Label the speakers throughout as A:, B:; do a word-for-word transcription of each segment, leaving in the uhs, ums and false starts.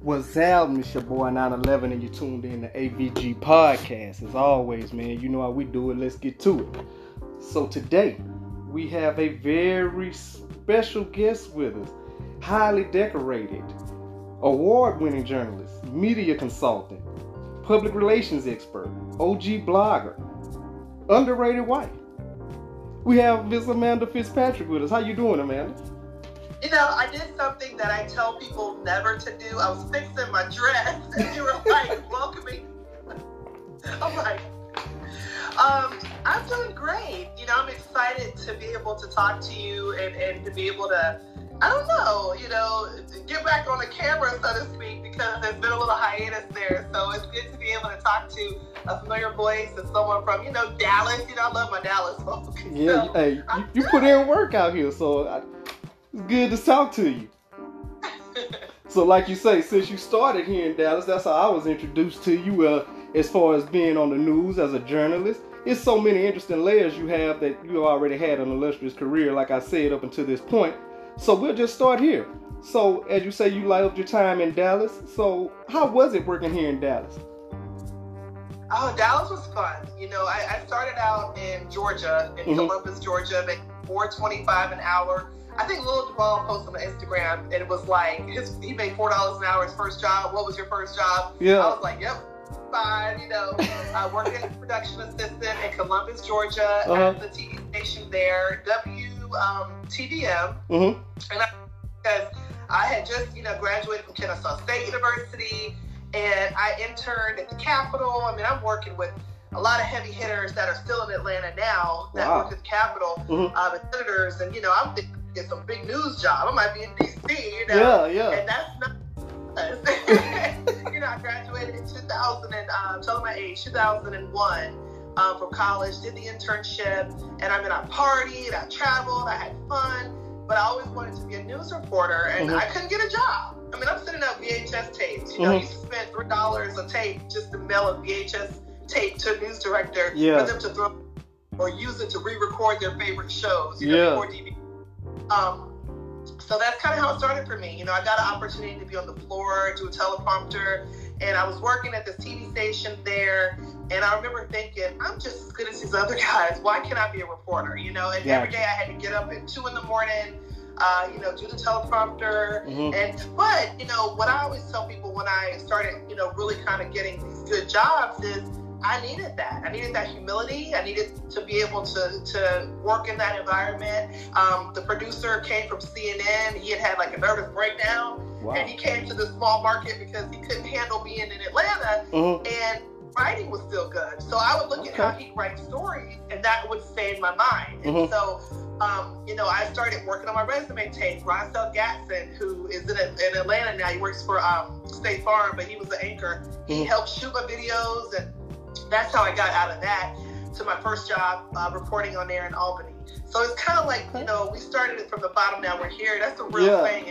A: What's happening? It's your boy nine eleven and you tuned in to A V G Podcast. As always, man, you know how we do it. Let's get to it. So today, we have a very special guest with us. Highly decorated, award-winning journalist, media consultant, public relations expert, O G blogger, underrated wife. We have Miss Amanda Fitzpatrick with us. How you doing, Amanda?
B: You know, I did something that I tell people never to do. I was fixing my dress, and you were like, welcoming. I'm like, um, I'm doing great. You know, I'm excited to be able to talk to you and, and to be able to, I don't know, you know, get back on the camera, so to speak, because there's been a little hiatus there. So it's good to be able to talk to a familiar voice and someone from, you know, Dallas. You know, I love my Dallas folks.
A: Yeah,
B: so,
A: hey, you, you put in work out here, so I, it's good to talk to you. So like you say, since you started here in Dallas, that's how I was introduced to you uh, as far as being on the news as a journalist. It's so many interesting layers you have that you already had an illustrious career, like I said, up until this point. So we'll just start here. So as you say, you loved your time in Dallas. So how was it working here in Dallas?
B: Oh, Dallas was fun. You know, I, I started out in Georgia, in mm-hmm. Columbus, Georgia, making four twenty-five an hour. I think Lil Duval posted on Instagram, and it was like, his, he made four dollars an hour his first job. What was your first job?
A: Yeah.
B: I was like, yep, fine, you know. I worked as a production assistant in Columbus, Georgia, uh-huh. at the T V station there, W T V M. Mm-hmm. And I, because I had just, you know, graduated from Kennesaw State University, and I interned at the Capitol. I mean, I'm working with a lot of heavy hitters that are still in Atlanta now that wow. work at the Capitol, mm-hmm. uh, the senators, and, you know, I'm thinking, get some big news job. I might be in D C, you know.
A: Yeah, yeah.
B: And that's not you know, I graduated in two thousand and um, tell them my age, two thousand one um, from college, did the internship, and I mean, I partied, I traveled, I had fun, but I always wanted to be a news reporter, and mm-hmm. I couldn't get a job. I mean, I'm sending out V H S tapes. You know, mm-hmm. you spend three dollars a tape just to mail a V H S tape to a news director
A: yeah.
B: for them to throw or use it to re-record their favorite shows. You
A: yeah.
B: know, before T V. Um, so that's kind of how it started for me. You know, I got an opportunity to be on the floor, do a teleprompter, and I was working at this T V station there, and I remember thinking, I'm just as good as these other guys. Why can't I be a reporter? You know, and
A: yeah.
B: every day I had to get up at two in the morning, uh, you know, do the teleprompter, mm-hmm. and, but, you know, what I always tell people when I started, you know, really kind of getting these good jobs is, I needed that. I needed that humility. I needed to be able to, to work in that environment. Um, the producer came from C N N. He had had like a nervous breakdown. Wow. And he came to the small market because he couldn't handle being in Atlanta. Mm-hmm. And writing was still good. So I would look okay. at how he writes stories, and that would stay in my mind. And mm-hmm. so, um, you know, I started working on my resume tape. Ronsel Gatson, who is in, in Atlanta now, he works for um, State Farm, but he was the anchor. Mm-hmm. He helped shoot my videos, and that's how I got out of that to my first job uh, reporting on air in Albany. So it's kind of like, you know, we started it from the bottom, now we're here. That's the real yeah. thing.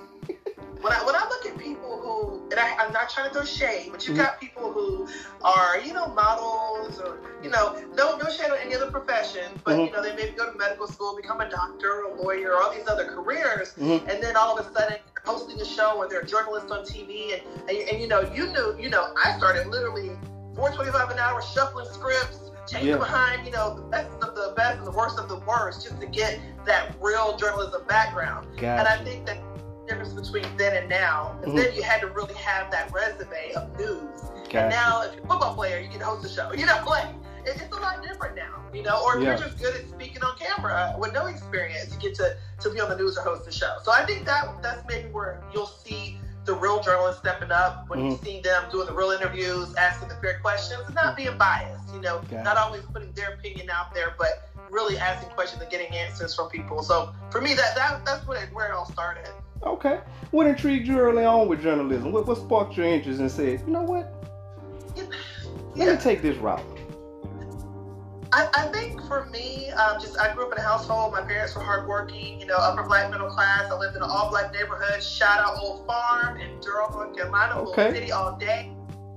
B: when I when I look at people who, and I, I'm not trying to throw shade, but you've mm-hmm. got people who are, you know, models or, you know, no no shade on any other profession, but, mm-hmm. you know, they maybe go to medical school, become a doctor, a lawyer, all these other careers, mm-hmm. and then all of a sudden they're hosting a show or they're a journalist on T V, and, and, and you know, you knew, you know, I started literally four twenty-five an hour, shuffling scripts, chasing yeah. behind, you know, the best of the best and the worst of the worst, just to get that real journalism background.
A: Gotcha.
B: And I think that the difference between then and now is mm-hmm. then you had to really have that resume of news. Gotcha. And now, if you're a football player, you can host a show. You know, like, it's a lot different now, you know, or if yeah. you're just good at speaking on camera with no experience, you get to, to be on the news or host a show. So I think that that's maybe where you'll see the real journalists stepping up when mm-hmm. you see them doing the real interviews, asking the fair questions, and not being biased, you know,
A: Got
B: not
A: it.
B: always putting their opinion out there, but really asking questions and getting answers from people. So for me, that, that that's what it, where it all started.
A: Okay. What intrigued you early on with journalism? What, what sparked your interest and said, you know what?
B: Yeah.
A: Let me take this route.
B: I, I think for me, um, just I grew up in a household. My parents were hardworking, you know, upper black middle class. I lived in an all black neighborhood. Shout out Old Farm in Durham, North Carolina,
A: okay.
B: little city all day.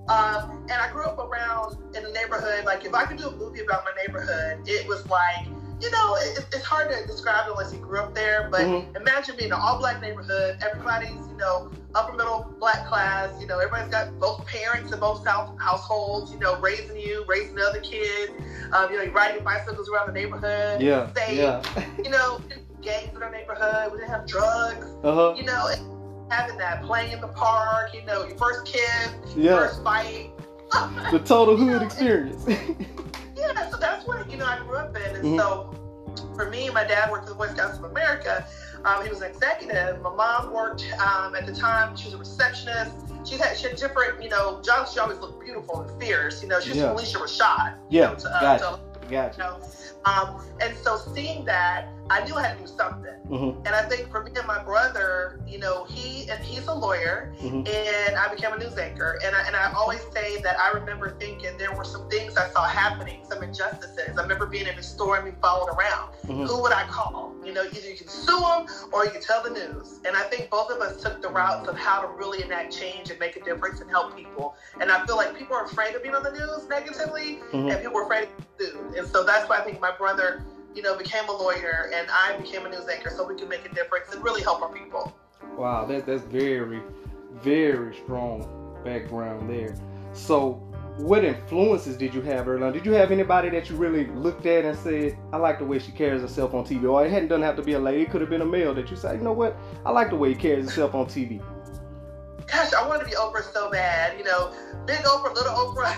B: Um, and I grew up around in the neighborhood. Like if I could do a movie about my neighborhood, it was like you know, it, it's hard to describe it unless you grew up there, but mm-hmm. imagine being an all-black neighborhood. Everybody's, you know, upper middle black class. You know, everybody's got both parents in both South households, you know, raising you, raising the other kids. Um, you know, you're riding your bicycles around the neighborhood.
A: Yeah,
B: safe.
A: yeah.
B: You know, gangs in our neighborhood. We didn't have drugs.
A: Uh-huh.
B: You know, having that, playing in the park, you know, your first kiss,
A: yeah.
B: first fight.
A: The total hood
B: you know,
A: experience.
B: Yeah, so that's what, you know, I grew up in. And
A: mm-hmm.
B: so for me, my dad worked for the Boy Scouts of America. Um, he was an executive. My mom worked um, at the time. She was a receptionist. She had, she had different, you know, jobs. She always looked beautiful and fierce. You know, she was
A: yeah.
B: Felicia Rashad.
A: Yeah,
B: you know, to, uh,
A: gotcha.
B: to,
A: gotcha.
B: You know? Um, and so seeing that, I knew I had to do something.
A: Mm-hmm.
B: And I think for me and my brother, you know, he and he's a lawyer, mm-hmm. and I became a news anchor. And I, and I always say that I remember thinking there were some things I saw happening, some injustices. I remember being in the store and being followed around. Mm-hmm. Who would I call? You know, either you can sue them or you can tell the news. And I think both of us took the routes of how to really enact change and make a difference and help people. And I feel like people are afraid of being on the news negatively, mm-hmm. and people are afraid of being sued. And so that's why I think my brother, you know, became a lawyer and I became a news anchor so we can make a difference and really help our people.
A: Wow, that, that's very, very strong background there. So what influences did you have early on? Did you have anybody that you really looked at and said, I like the way she carries herself on T V? Or it hadn't doesn't have to be a lady, it could have been a male that you said, you know what, I like the way he carries himself on T V.
B: Gosh, I wanted to be Oprah so bad, you know, big Oprah, little Oprah.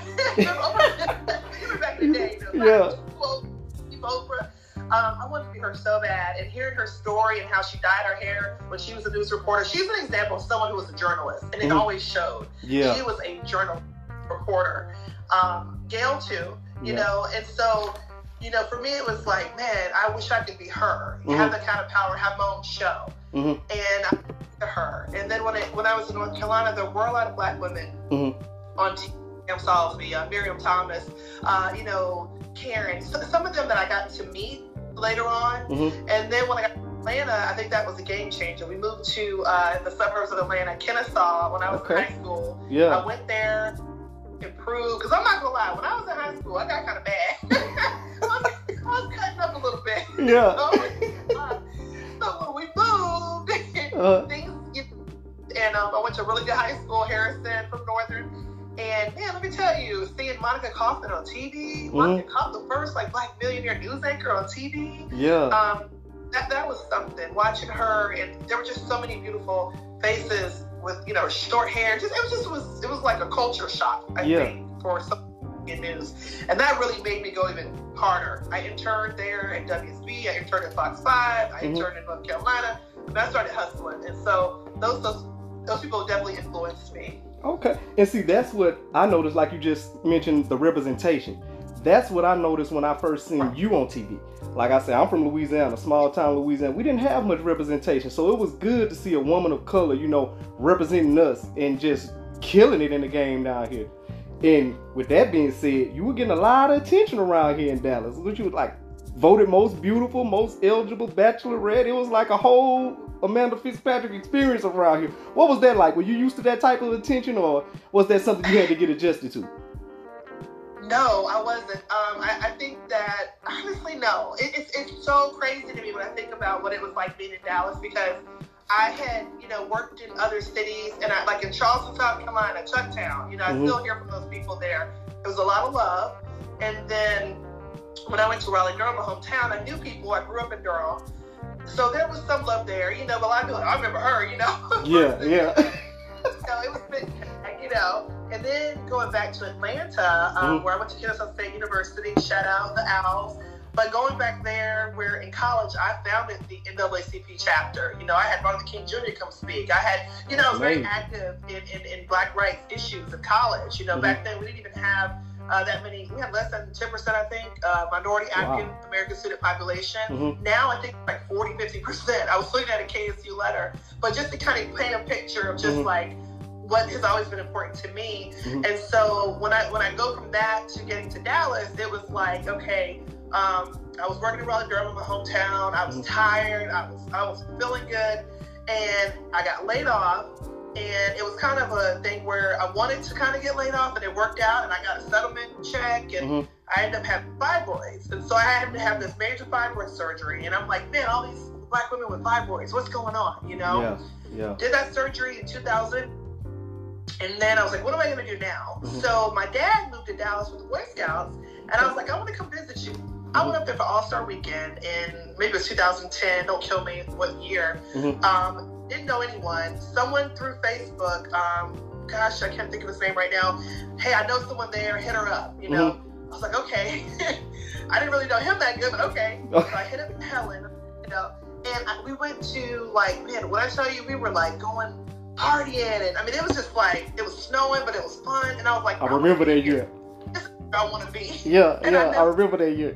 B: Oprah, even back in the day, you know,
A: yeah.
B: Oprah. Um, I wanted to be her so bad, and hearing her story and how she dyed her hair when she was a news reporter. She's an example of someone who was a journalist, and it mm-hmm. always showed.
A: Yeah.
B: She was a journalist reporter. Um, Gail too, you yeah. know, and so, you know, for me it was like, man, I wish I could be her. Mm-hmm. Have that kind of power, have my own show. Mm-hmm. And I to her. And then when I, when I was in North Carolina, there were a lot of black women mm-hmm. on T V. Sam Salisbury, uh, Miriam Thomas, uh, you know, Karen. So, some of them that I got to meet later on. Mm-hmm. And then when I got to Atlanta, I think that was a game changer. We moved to uh, the suburbs of Atlanta, Kennesaw, when I was
A: okay.
B: in high school.
A: Yeah.
B: I went there, improved, because I'm not going to lie, when I was in high school, I got kind of bad. I, was, I was cutting up a little bit.
A: Yeah.
B: So, uh, so when we moved, uh. things, you know, and um, I went to a really good high school, Harrison from Northern. And man, let me tell you, seeing Monica Kaufman on T V, mm-hmm. Monica Kaufman, the first like black millionaire news anchor on T V.
A: Yeah.
B: Um, that that was something. Watching her, and there were just so many beautiful faces with, you know, short hair. Just it was just it was it was like a culture shock, I yeah. think, for some in news. And that really made me go even harder. I interned there at W S B. I interned at Fox five. I mm-hmm. interned in North Carolina. And I started hustling. And so those those those people definitely influenced me.
A: Okay. And see, that's what I noticed, like you just mentioned, the representation. That's what I noticed when I first seen you on T V. Like I said, I'm from Louisiana, small town Louisiana. We didn't have much representation. So it was good to see a woman of color, you know, representing us and just killing it in the game down here. And with that being said, you were getting a lot of attention around here in Dallas. Which you was like voted most beautiful, most eligible, bachelorette. It was like a whole Amanda Fitzpatrick experience around here. What was that like? Were you used to that type of attention, or was that something you had to get adjusted to?
B: No, I wasn't. Um, I, I think that, honestly, no. It, it's, it's so crazy to me when I think about what it was like being in Dallas, because I had, you know, worked in other cities, and I, like in Charleston, South Carolina, Chucktown, you know, I mm-hmm. still hear from those people there. There was a lot of love. And then when I went to Raleigh, Durham, my hometown, I knew people. I grew up in Durham. So there was some love there, you know, but a lot of people, I remember her, you know.
A: Yeah, yeah.
B: So it was, you know. And then going back to Atlanta, um, mm-hmm. where I went to Kennesaw State University, shout out the Owls. But going back there, where in college, I founded the N double A C P chapter. You know, I had Martin Luther King Junior come speak. I had, you know, I was very active in, in, in Black rights issues in college. You know, mm-hmm. back then we didn't even have uh, that many, we had less than ten percent, I think, uh, minority African wow. American student population. Mm-hmm. Now I think like forty, fifty percent. I was looking at a K S U letter. But just to kind of paint a picture of just mm-hmm. like, what has always been important to me. Mm-hmm. And so when I when I go from that to getting to Dallas, it was like, okay, um, I was working in Raleigh, Durham, my hometown. I was mm-hmm. tired. I was I was feeling good, and I got laid off. and it was kind of a thing where I wanted to kind of get laid off, and it worked out, and I got a settlement check, and mm-hmm. I ended up having fibroids, and so I had to have this major fibroid surgery, and I'm like, man, all these Black women with fibroids, what's going on, you know?
A: Yeah, yeah.
B: Did that surgery in two thousand, and then I was like, what am I going to do now? Mm-hmm. So my dad moved to Dallas with the Boy Scouts, and I was like, I want to come visit you. Mm-hmm. I went up there for All-Star Weekend in maybe it was two thousand ten, don't kill me what year. Mm-hmm. Um, didn't know anyone. Someone through Facebook, um, gosh, I can't think of his name right now. Hey, I know someone there, hit her up, you know? Mm-hmm. I was like, okay. I didn't really know him that good, but okay. So I hit up Helen, you know, and I, we went to, like, man, when I tell you, we were, like, going partying, and, I mean, it was just, like, it was snowing, but it was fun, and I was like,
A: I remember that year.
B: This is where I want to be.
A: Yeah,
B: and
A: yeah,
B: I, never,
A: I remember that year.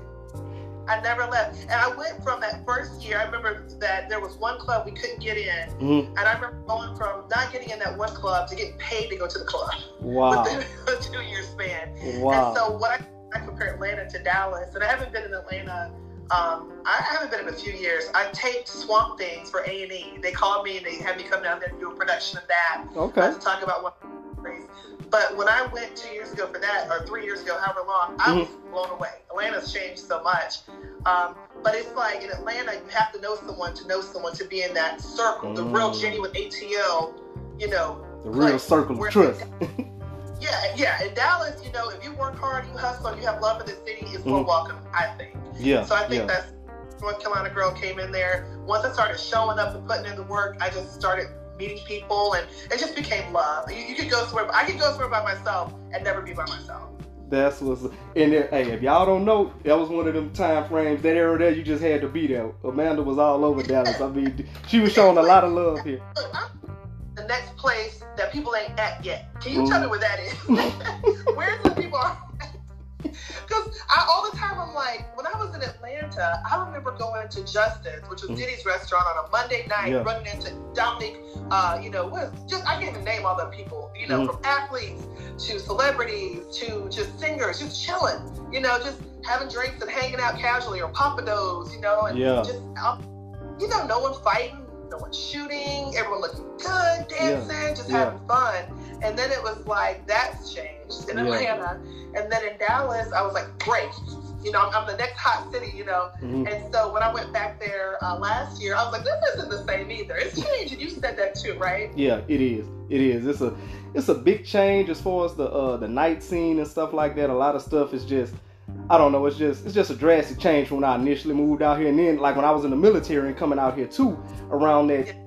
B: I never left. And I went from that first year, I remember that there was one club we couldn't get in, mm-hmm. and I remember going from not getting in that one club to getting paid to go to the club.
A: Wow.
B: Within a two-year span.
A: Wow.
B: And so what I, I compare Atlanta to Dallas, and I haven't been in Atlanta, um, I haven't been in a few years. I taped Swamp Things for A and E. They called me and they had me come down there and do a production of that.
A: Okay.
B: Uh, to talk about one race. But when I went two years ago for that, or three years ago, however long, I was mm-hmm. blown away. Atlanta's changed so much. Um, but it's like in Atlanta, you have to know someone to know someone to be in that circle, mm. the real genuine A T L, you know.
A: The real
B: like,
A: circle of trust.
B: yeah, yeah. In Dallas, you know, if you work hard, you hustle, and you have love for the city, it's more mm. welcome, I think.
A: Yeah.
B: So I think
A: yeah.
B: that's North Carolina girl came in there. Once I started showing up and putting in the work, I just started meeting people, and it just became love. You, you could go somewhere, I could go somewhere by myself and never be by myself.
A: That's what's and there, hey, if y'all don't know, that was one of them time frames. That era there, you just had to be there. Amanda was all over Dallas. I mean, she was showing a lot of love here.
B: The next place that people ain't at yet. Can you mm. tell me where that is? Where's the people are? Because I all the time I'm like, when I was in Atlanta, I remember going to Justin's, which was mm. Diddy's restaurant, on a Monday night, yeah. running into Dominic. Uh, you know, what? Just I can't even name all the people. You know, mm. from athletes to celebrities to just singers, just chilling. You know, just having drinks and hanging out casually, or Papados. You know, and
A: yeah.
B: just um, you know, no one fighting, no one shooting, everyone looking good, dancing, yeah. just yeah. having fun. And then it was like, that's changed in Atlanta. Yeah. And then in Dallas, I was like, great. You know, I'm, I'm the next hot city, you know. Mm-hmm. And so when I went back there uh, last year, I was like, this isn't the same either. It's changed. And you said that too, right?
A: Yeah, it is. It is. It's a it's a big change as far as the uh, the night scene and stuff like that. A lot of stuff is just, I don't know, it's just it's just a drastic change from when I initially moved out here. And then, like, when I was in the military and coming out here too, around that yeah.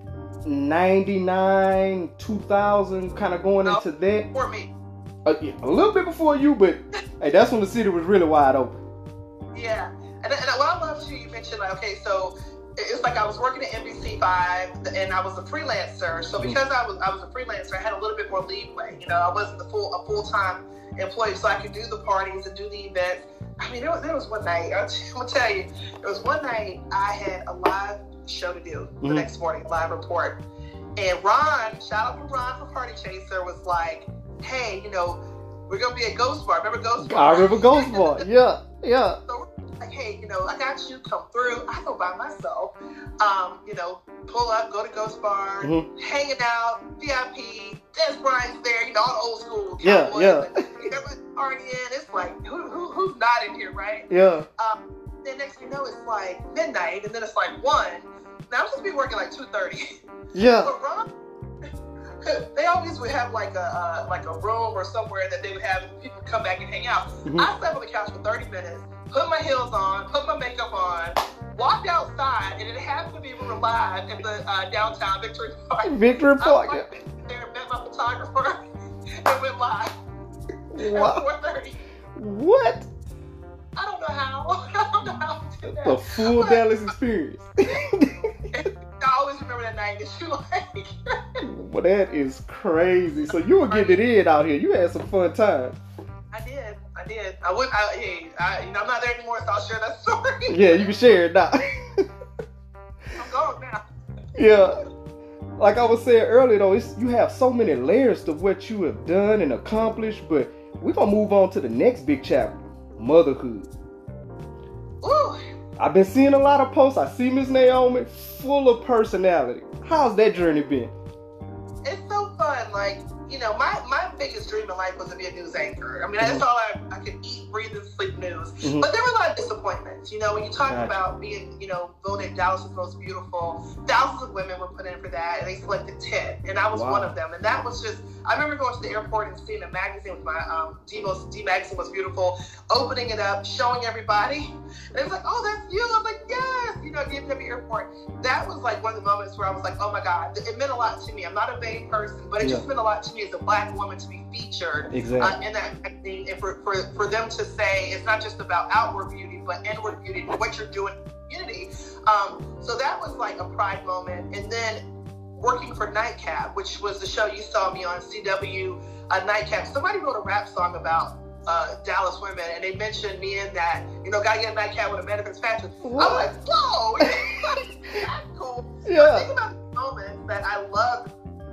A: ninety-nine, two thousand, kind of going
B: no,
A: into that.
B: For me.
A: Uh, yeah, a little bit before you, but hey, that's when the city was really wide open.
B: Yeah. And, and what I love too, you mentioned, like, okay, so it's like I was working at N B C five and I was a freelancer. So because I was I was a freelancer, I had a little bit more leeway. You know, I wasn't the full a full-time employee, so I could do the parties and do the events. I mean, there was, there was one night, I'm going to tell you, there was one night I had a live show to do the mm-hmm. next morning, live report. And Ron, shout out to Ron from Party Chaser, was like, hey, you know, we're going to be at Ghost Bar. Remember Ghost Bar?
A: I remember Ghost Bar, yeah, yeah.
B: So we're like, hey, you know, I got you, come through. I go by myself, um, you know, pull up, go to Ghost Bar, mm-hmm. hanging out, V I P, Des Bryant's there, you know, all the old school
A: yeah,
B: Cowboys.
A: Yeah,
B: yeah. Everyone's partying. It's like, who, who, who's not in here, right?
A: Yeah.
B: Um, then next thing you know, it's like midnight, and then it's like one. Now I'm supposed to be working like two thirty.
A: Yeah.
B: But Ron, they always would have like a uh, like a room or somewhere that they would have people come back and hang out. Mm-hmm. I sat on the couch for thirty minutes, put my heels on, put my makeup on, walked outside, and it happened to be we were live in the uh, downtown Victory Park.
A: Victory Park.
B: I went there, met my photographer, and went live.
A: Wow.
B: At four thirty.
A: What?
B: I don't know how. I don't know how to do that.
A: The full but, Dallas experience.
B: I always remember that night that you like.
A: Well, that is crazy. So you were getting it in out here. You had some fun time.
B: I did. I did. I would. I, hey, I, you know, I'm not there anymore, so I'll share that story.
A: Yeah, you can share it now.
B: I'm gone now.
A: Yeah. Like I was saying earlier, though, it's, you have so many layers to what you have done and accomplished, but we're going to move on to the next big chapter, motherhood.
B: Ooh.
A: I've been seeing a lot of posts. I see Miss Naomi full of personality. How's that journey been?
B: It's you know, my, my biggest dream in life was to be a news anchor. I mean, mm-hmm. that's all I, I could eat, breathe, and sleep news. Mm-hmm. But there were a lot of disappointments. You know, when you talk gotcha. about being, you know, voted Dallas' most beautiful, thousands of women were put in for that, and they selected ten, and I was wow. one of them. And that was just, I remember going to the airport and seeing a magazine with my, um, D, most, D magazine was beautiful, opening it up, showing everybody. And it was like, oh, that's you. I was like, yes, you know, D M W Airport. That was like one of the moments where I was like, oh my God, it meant a lot to me. I'm not a vain person, but it yeah. just meant a lot to me as a Black woman to be featured exactly. uh, in that magazine, and for, for, for them to say it's not just about outward beauty, but inward beauty, for what you're doing in the community. Um, so that was like a pride moment. And then working for Nightcap, which was the show you saw me on, C W uh, Nightcap. Somebody wrote a rap song about uh, Dallas women, and they mentioned me in that, you know, gotta get a Nightcap with a manifest fashion. What? I'm like, whoa, that's cool. Yeah. Think about the moments that I love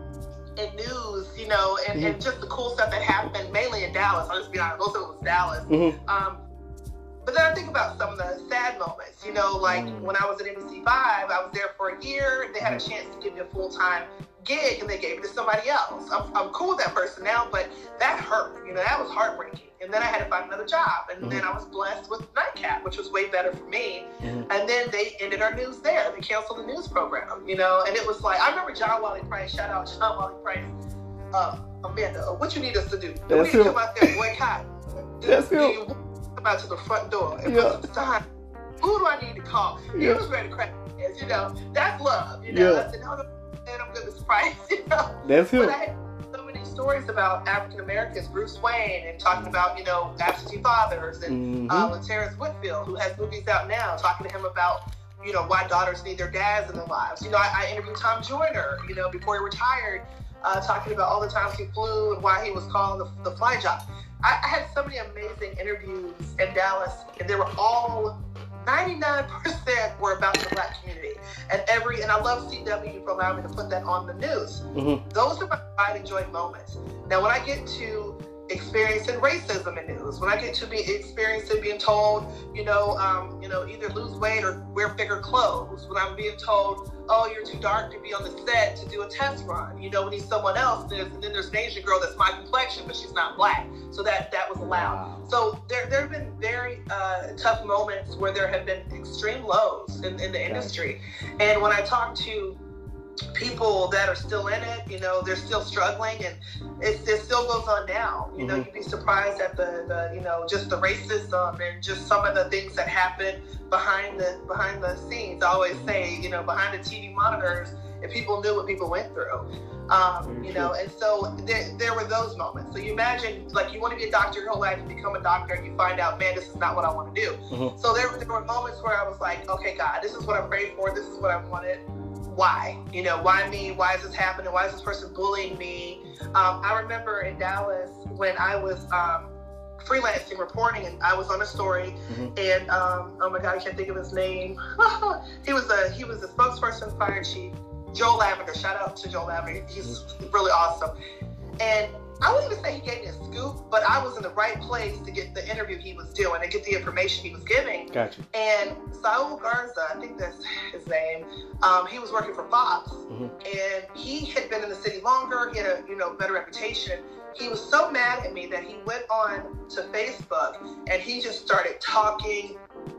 B: in news, you know, and, mm-hmm. and just the cool stuff that happened, mainly in Dallas. I'll just be honest, most of it was Dallas. Mm-hmm. Um, but then I think about some of the sad moments, you know, like mm-hmm. when I was at N B C five, I was there for a year, they had a chance to give me a full-time gig, and they gave it to somebody else. I'm, I'm cool with that person now, but that hurt, you know, that was heartbreaking. And then I had to find another job, and mm-hmm. then I was blessed with Nightcap, which was way better for me. Mm-hmm. And then they ended our news there. They canceled the news program, you know, and it was like, I remember John Wally Price, shout out John Wally Price, uh, Amanda, what you need us to do? Do we need to come out there and boycott? Do, That's do you come out to the front door and yeah. put the sign? Who do I need to call? He yeah. was ready to crack his head, you know. That's love, you know. Yeah. I said, no, no, man, I'm good with Price, you know.
A: That's him.
B: But I had so many stories about African Americans, Bruce Wayne, and talking about, you know, absentee fathers, and mm-hmm. uh, Terrence Whitfield, who has movies out now, talking to him about, you know, why daughters need their dads in their lives. You know, I, I interviewed Tom Joyner, you know, before he retired, uh, talking about all the times he flew and why he was called the, the fly job. I, I had so many amazing interviews in Dallas, and they were all, ninety-nine percent were about the Black community. And every, and I love C W for allowing me to put that on the news. Mm-hmm. Those are my pride and joy moments. Now, when I get to experiencing racism in news, when I get to be experiencing being told, you know, um, you know, either lose weight or wear bigger clothes, when I'm being told, oh, you're too dark to be on the set to do a test run, you know, we need someone else. There's, and then there's an Asian girl that's my complexion, but she's not Black. So that, that was allowed. Wow. So there, there have been very uh, tough moments where there have been extreme lows in, in the industry. And when I talk to people that are still in it, you know, they're still struggling, and it, it still goes on now. You know, mm-hmm. you'd be surprised at the, the, you know, just the racism and just some of the things that happen behind the behind the scenes. I always say, you know, behind the T V monitors, if people knew what people went through, um, you know, and so there, there were those moments. So you imagine, like, you want to be a doctor your whole life, you become a doctor, and you find out, man, this is not what I want to do. Mm-hmm. So there, there were moments where I was like, okay, God, this is what I prayed for, this is what I wanted. Why? You know, why me? Why is this happening? Why is this person bullying me? Um, I remember in Dallas when I was um, freelancing, reporting, and I was on a story, mm-hmm. and um, oh my God, I can't think of his name. he was a he was a spokesperson, fire chief, Joel Lavender. Shout out to Joel Lavender. He's mm-hmm. really awesome. And I wouldn't even say he gave me a scoop, but I was in the right place to get the interview he was doing and get the information he was giving.
A: Gotcha.
B: And Saul Garza, I think that's his name, um, he was working for Fox, mm-hmm. and he had been in the city longer. He had a you know better reputation. He was so mad at me that he went on to Facebook and he just started talking.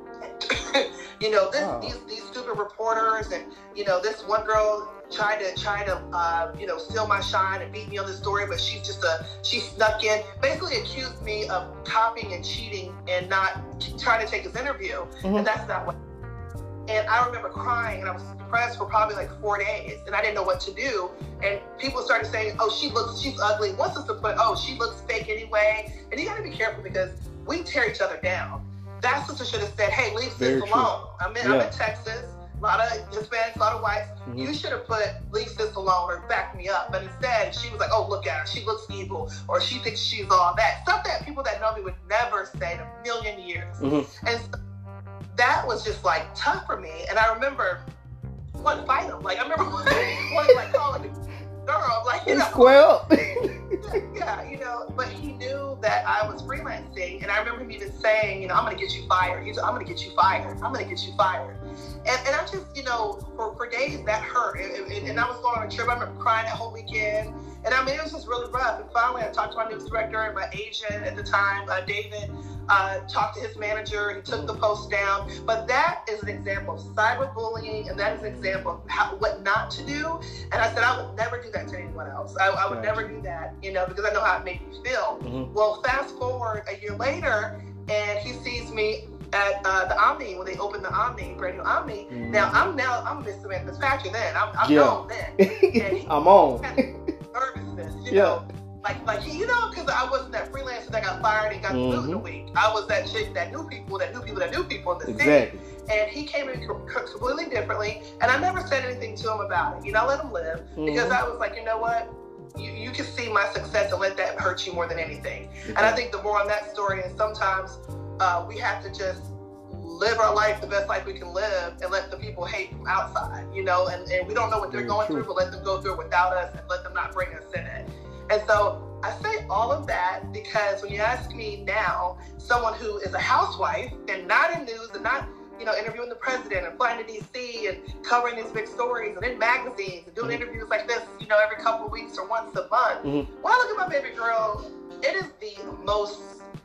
B: you know, this, wow. these these stupid reporters, and you know, this one girl tried to try to uh, you know steal my shine and beat me on the story, but she's just a she snuck in, basically accused me of copying and cheating and not trying to take his interview, mm-hmm. and that's not what. And I remember crying, and I was depressed for probably like four days, and I didn't know what to do. And people started saying, "Oh, she looks, she's ugly." One sister put, "Oh, she looks fake anyway." And you got to be careful because we tear each other down. That sister should have said, "Hey, leave sis alone." I'm in, yeah. I'm in Texas. A lot of Hispanics, a lot of whites. Mm-hmm. You should have put leave sis alone or back me up. But instead, she was like, "Oh, look at her. She looks evil," or "She thinks she's all that." Stuff that people that know me would never say in a million years. Mm-hmm. And so that was just like tough for me. And I remember wanting to fight him. Like I remember wanting to like calling the girl. I'm like, you know,
A: square up.
B: yeah, you know, but he knew that I was freelancing, and I remember him even saying, you know, I'm going to get you fired. He's, I'm going to get you fired. I'm going to get you fired. And, and I just, you know, for, for days that hurt. And, and, and I was going on a trip. I remember crying that whole weekend. And I mean, it was just really rough. And finally, I talked to my news director and my agent at the time, uh, David, uh, talked to his manager. He took the post down. But that is an example of cyberbullying, and that is an example of how, what not to do. And I said, I would never do that to anyone else. I, I would
A: right.
B: never do that, you know, because I know how it made me feel. Mm-hmm. Well, fast forward a year later, and he sees me at uh, the Omni, when they opened the Omni, brand new Omni. Mm-hmm. Now, I'm now, I'm Mister Fitzpatrick then. I'm, I'm
A: yeah.
B: known then. And he,
A: I'm on.
B: nervousness, you
A: yeah.
B: know, like like he, you know, because I wasn't that freelancer that got fired and got mm-hmm. moved in a week. I was that chick that knew people, that knew people, that knew people in the
A: exactly.
B: city. And he came in completely differently, and I never said anything to him about it. You know, I let him live mm-hmm. because I was like, you know what, you you can see my success and let that hurt you more than anything. Mm-hmm. And I think the more on that story is sometimes uh, we have to just live our life the best life we can live and let the people hate from outside, you know, and, and we don't know what they're going through, but let them go through it without us and let them not bring us in it. And so I say all of that because when you ask me now, someone who is a housewife and not in news and not, you know, interviewing the president and flying to D C and covering these big stories and in magazines and doing mm-hmm. interviews like this, you know, every couple of weeks or once a month. Mm-hmm. When I look at my baby girl, it is the most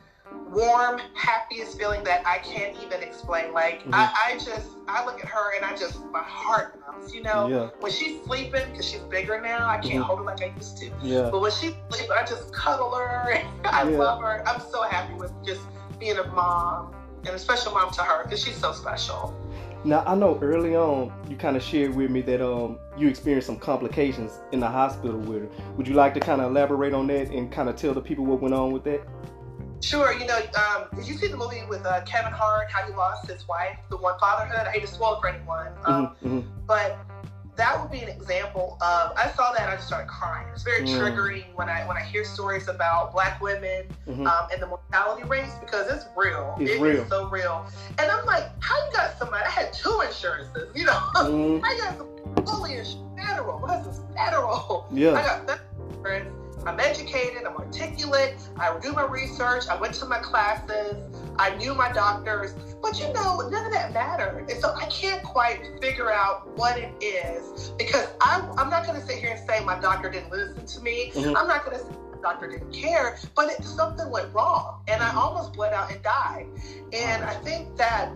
B: warm, happiest feeling that I can't even explain. Like mm-hmm. I, I just, I look at her and I just, my heart melts, you know, yeah. when she's sleeping, because she's bigger now, I can't mm-hmm. hold her like I used to,
A: yeah.
B: but when she's sleeping, I just cuddle her and I yeah. love her. I'm so happy with just being a mom and a special mom to her because she's so special.
A: Now, I know early on you kind of shared with me that um you experienced some complications in the hospital with her. Would you like to kind of elaborate on that and kind of tell the people what went on with that?
B: Sure. You know, um, did you see the movie with uh, Kevin Hart, how he lost his wife, The One Fatherhood? I hate to spoil it for anyone. Um, mm-hmm, mm-hmm. But that would be an example of, I saw that and I just started crying. It's very mm. triggering when I when I hear stories about Black women mm-hmm. um, and the mortality rates because it's real.
A: It's
B: it
A: real.
B: is so real. And I'm like, how you got somebody? I had two insurances, you know. Mm. I got some fully insured federal. What is this federal?
A: Yeah.
B: I got federal insurance. I'm educated, I'm articulate, I do my research, I went to my classes, I knew my doctors, but you know, none of that mattered. And so I can't quite figure out what it is because I, I'm not going to sit here and say my doctor didn't listen to me. Mm-hmm. I'm not going to say my doctor didn't care, but it, something went wrong and I almost bled out and died. And I think that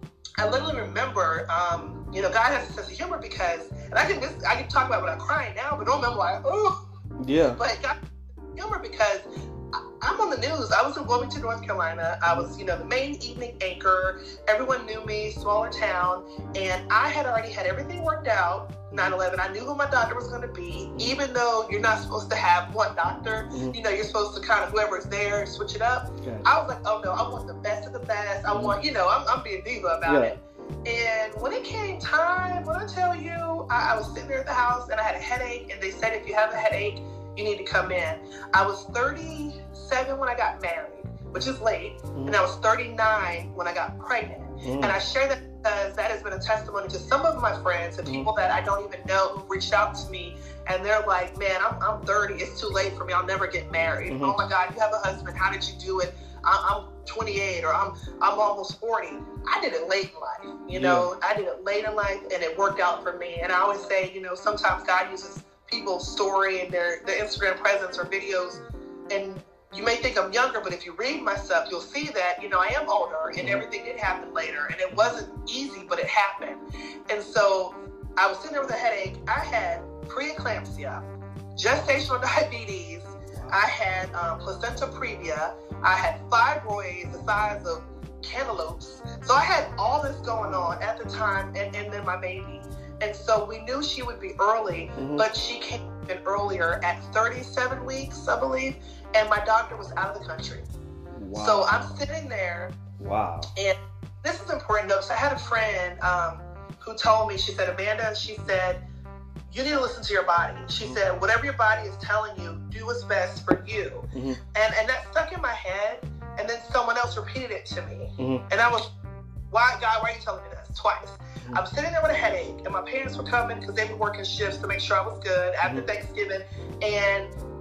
B: I literally remember, um, you know, God has a sense of humor because, and I can, just, I can talk about it when I'm crying now, but don't remember like, oh,
A: yeah.
B: But God humor because I'm on the news. I was in Wilmington, North Carolina. I was, you know, the main evening anchor. Everyone knew me, smaller town. And I had already had everything worked out, nine eleven. I knew who my doctor was going to be, even though you're not supposed to have one doctor. Mm-hmm. You know, you're supposed to kind of, whoever's there, switch it up. Okay. I was like, oh no, I want the best of the best. I mm-hmm. want, you know, I'm, I'm being diva about yeah. it. And when it came time, when I tell you, I, I was sitting there at the house and I had a headache and they said, if you have a headache, you need to come in. I was thirty-seven when I got married, which is late. Mm-hmm. And I was thirty-nine when I got pregnant. Mm-hmm. And I share that because that has been a testimony to some of my friends and mm-hmm. people that I don't even know who reached out to me. And they're like, man, I'm, I'm thirty. It's too late for me. I'll never get married. Mm-hmm. Oh my God, you have a husband. How did you do it? I'm twenty-eight or I'm I'm almost forty. I did it late in life, you know. Yeah. I did it late in life, and it worked out for me. And I always say, you know, sometimes God uses people's story and their their Instagram presence or videos, and you may think I'm younger, but if you read my stuff, you'll see that, you know, I am older, and everything did happen later, and it wasn't easy, but it happened. And so I was sitting there with a headache. I had preeclampsia, gestational diabetes. I had um, placenta previa. I had fibroids the size of cantaloupes. So I had all this going on at the time, and, and then my baby. And so we knew she would be early, mm-hmm. but she came in earlier at thirty-seven weeks, I believe, and my doctor was out of the country. Wow. So I'm sitting there.
A: Wow.
B: And this is important note. So I had a friend um, who told me, she said, Amanda, she said, you need to listen to your body. She mm-hmm. said, whatever your body is telling you, do what's best for you. Mm-hmm. And and that stuck in my head. And then someone else repeated it to me. Mm-hmm. And I was, why, God, why are you telling me this? Twice. Mm-hmm. I was sitting there with a headache, and my parents were coming because they were working shifts to make sure I was good after mm-hmm. Thanksgiving. And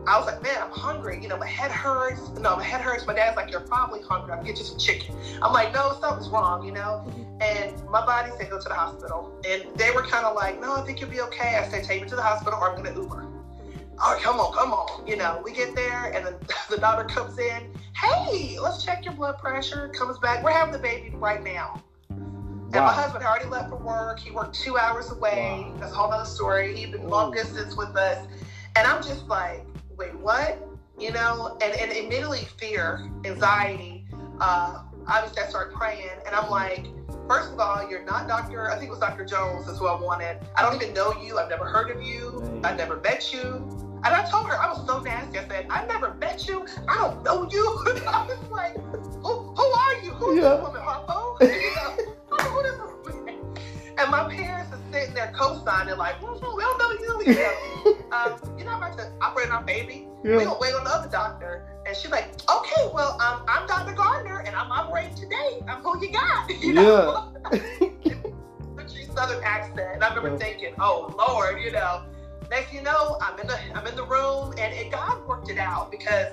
B: I was like, man, I'm hungry. You know, my head hurts. No, my head hurts. My dad's like, you're probably hungry. I'll get you some chicken. I'm like, no, something's wrong, you know? And my body said, go to the hospital. And they were kind of like, no, I think you'll be okay. I said, take me to the hospital or I'm going to Uber. Oh, come on, come on. You know, we get there and then the doctor comes in. Hey, let's check your blood pressure. Comes back. We're having the baby right now. And wow. My husband had already left for work. He worked two hours away. Wow. That's a whole other story. He'd been long distance with us. And I'm just like, wait, what? You know, and, and immediately fear, anxiety. Uh, obviously, I started praying, and I'm like, first of all, you're not Doctor I think it was Doctor Jones is who I wanted. I don't even know you. I've never heard of you. I've never met you. And I told her, I was so nasty. I said, I've never met you. I don't know you. I was like, who, who are you? Who's yeah. this woman, Harpo? You know, who is this woman? And my parents are sitting there co-signing like, mm-hmm, we don't know you. You know, um, you're not about to operate on our baby. Yeah. We're going to wait on the other doctor. And she's like, okay, well, um, I'm Doctor Gardner, and I'm operating today. I'm who you got. You know? Yeah. Southern accent. And I remember yeah. thinking, oh, Lord, you know. Next thing you know, I'm in the I'm in the room, and, and God worked it out because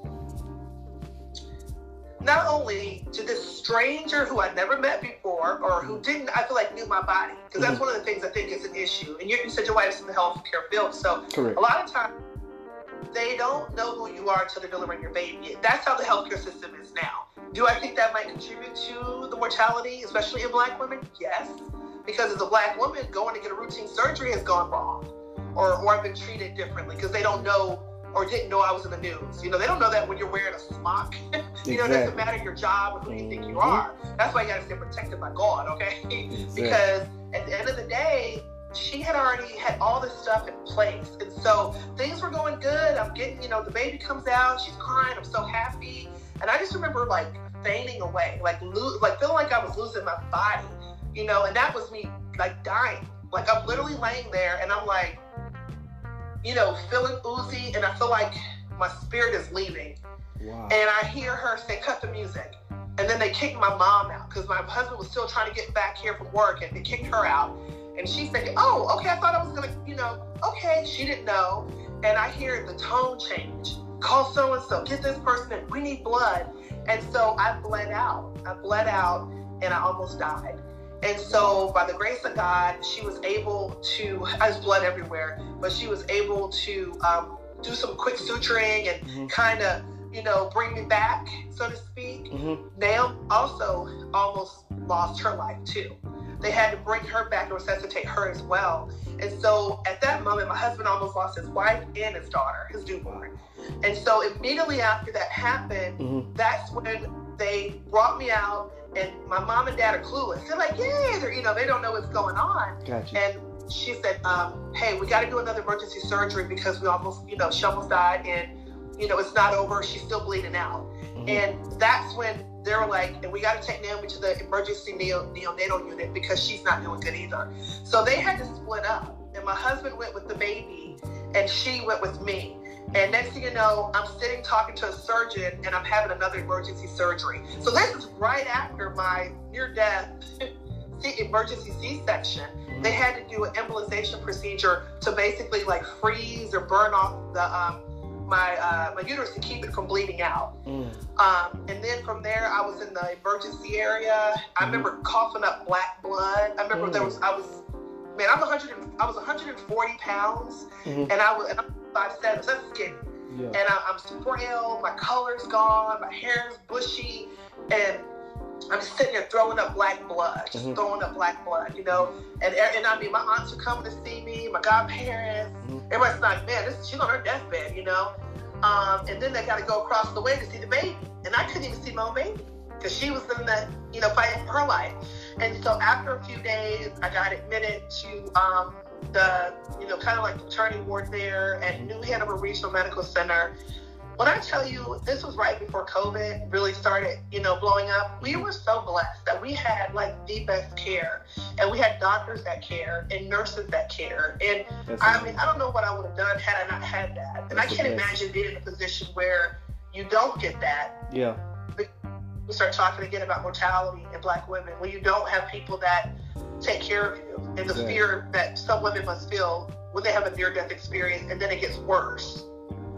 B: not only to this stranger who I'd never met before or who didn't, I feel like, knew my body. Because that's mm-hmm. one of the things I think is an issue. And you, you said your wife's in the healthcare field. So Correct. A lot of times, they don't know who you are until they're delivering your baby. That's how the healthcare system is now. Do I think that might contribute to the mortality, especially in Black women? Yes. Because as a Black woman, going to get a routine surgery has gone wrong. Or, or I've been treated differently because they don't know or didn't know I was in the news. You know, they don't know that when you're wearing a smock. you exactly. know, it doesn't matter your job or who you think you are. That's why you got to stay protected by God, okay? Exactly. Because at the end of the day, she had already had all this stuff in place. And so things were going good. I'm getting, you know, the baby comes out. She's crying. I'm so happy. And I just remember, like, fainting away, like, lo- like feeling like I was losing my body, you know, and that was me, like, dying. Like, I'm literally laying there, and I'm like, you know, feeling oozy, and I feel like my spirit is leaving. Wow. And I hear her say, cut the music. And then they kicked my mom out because my husband was still trying to get back here from work, and they kicked her out. And she said, oh, okay, I thought I was going to, you know, okay. She didn't know. And I hear the tone change. Call so-and-so, get this person in. We need blood. And so I bled out. I bled out, and I almost died. And so by the grace of God, she was able to, I was blood everywhere, but she was able to um, do some quick suturing and mm-hmm. kind of, you know, bring me back, so to speak. Mm-hmm. Naomi also almost lost her life too. They had to bring her back and resuscitate her as well. And so at that moment, my husband almost lost his wife and his daughter, his newborn. And so immediately after that happened, mm-hmm. that's when they brought me out. And my mom and dad are clueless. They're like, yeah, they're, you know, they don't know what's going on. Gotcha. And she said, um, hey, we got to do another emergency surgery because we almost, you know, she almost died, and, you know, it's not over. She's still bleeding out. Mm-hmm. And that's when they were like, and we got to take Naomi to the emergency neo- neonatal unit because she's not doing good either. So they had to split up. And my husband went with the baby, and she went with me. And next thing you know, I'm sitting talking to a surgeon, and I'm having another emergency surgery. So this is right after my near-death emergency C-section. They had to do an embolization procedure to basically like freeze or burn off the um, my uh, my uterus to keep it from bleeding out. Mm. Um, and then from there, I was in the emergency area. I remember coughing up black blood. I remember mm. there was I was man, I'm one hundred. I was one hundred forty pounds, mm-hmm. and I was. And I'm five seven, so that's skinny. Yeah. And I, I'm frail, my color's gone, my hair's bushy, and I'm just sitting there throwing up black blood, just mm-hmm. throwing up black blood, you know. And and I mean, my aunts are coming to see me, my godparents. Mm-hmm. Everybody's like, man, this, she's on her deathbed, you know. Um, and then they got to go across the way to see the baby, and I couldn't even see my own baby because she was in the, you know, fighting for her life. And so after a few days, I got admitted to um, the, you know, kind of like the maternity ward there at New Hanover Regional Medical Center. When I tell you, this was right before COVID really started, you know, blowing up. We were so blessed that we had like the best care, and we had doctors that care and nurses that care. And That's I amazing. mean, I don't know what I would have done had I not had that. And That's I can't imagine being in a position where you don't get that.
A: Yeah.
B: We start talking again about mortality in Black women when you don't have people that take care of you, and the exactly. fear that some women must feel when they have a near-death experience, and then it gets worse.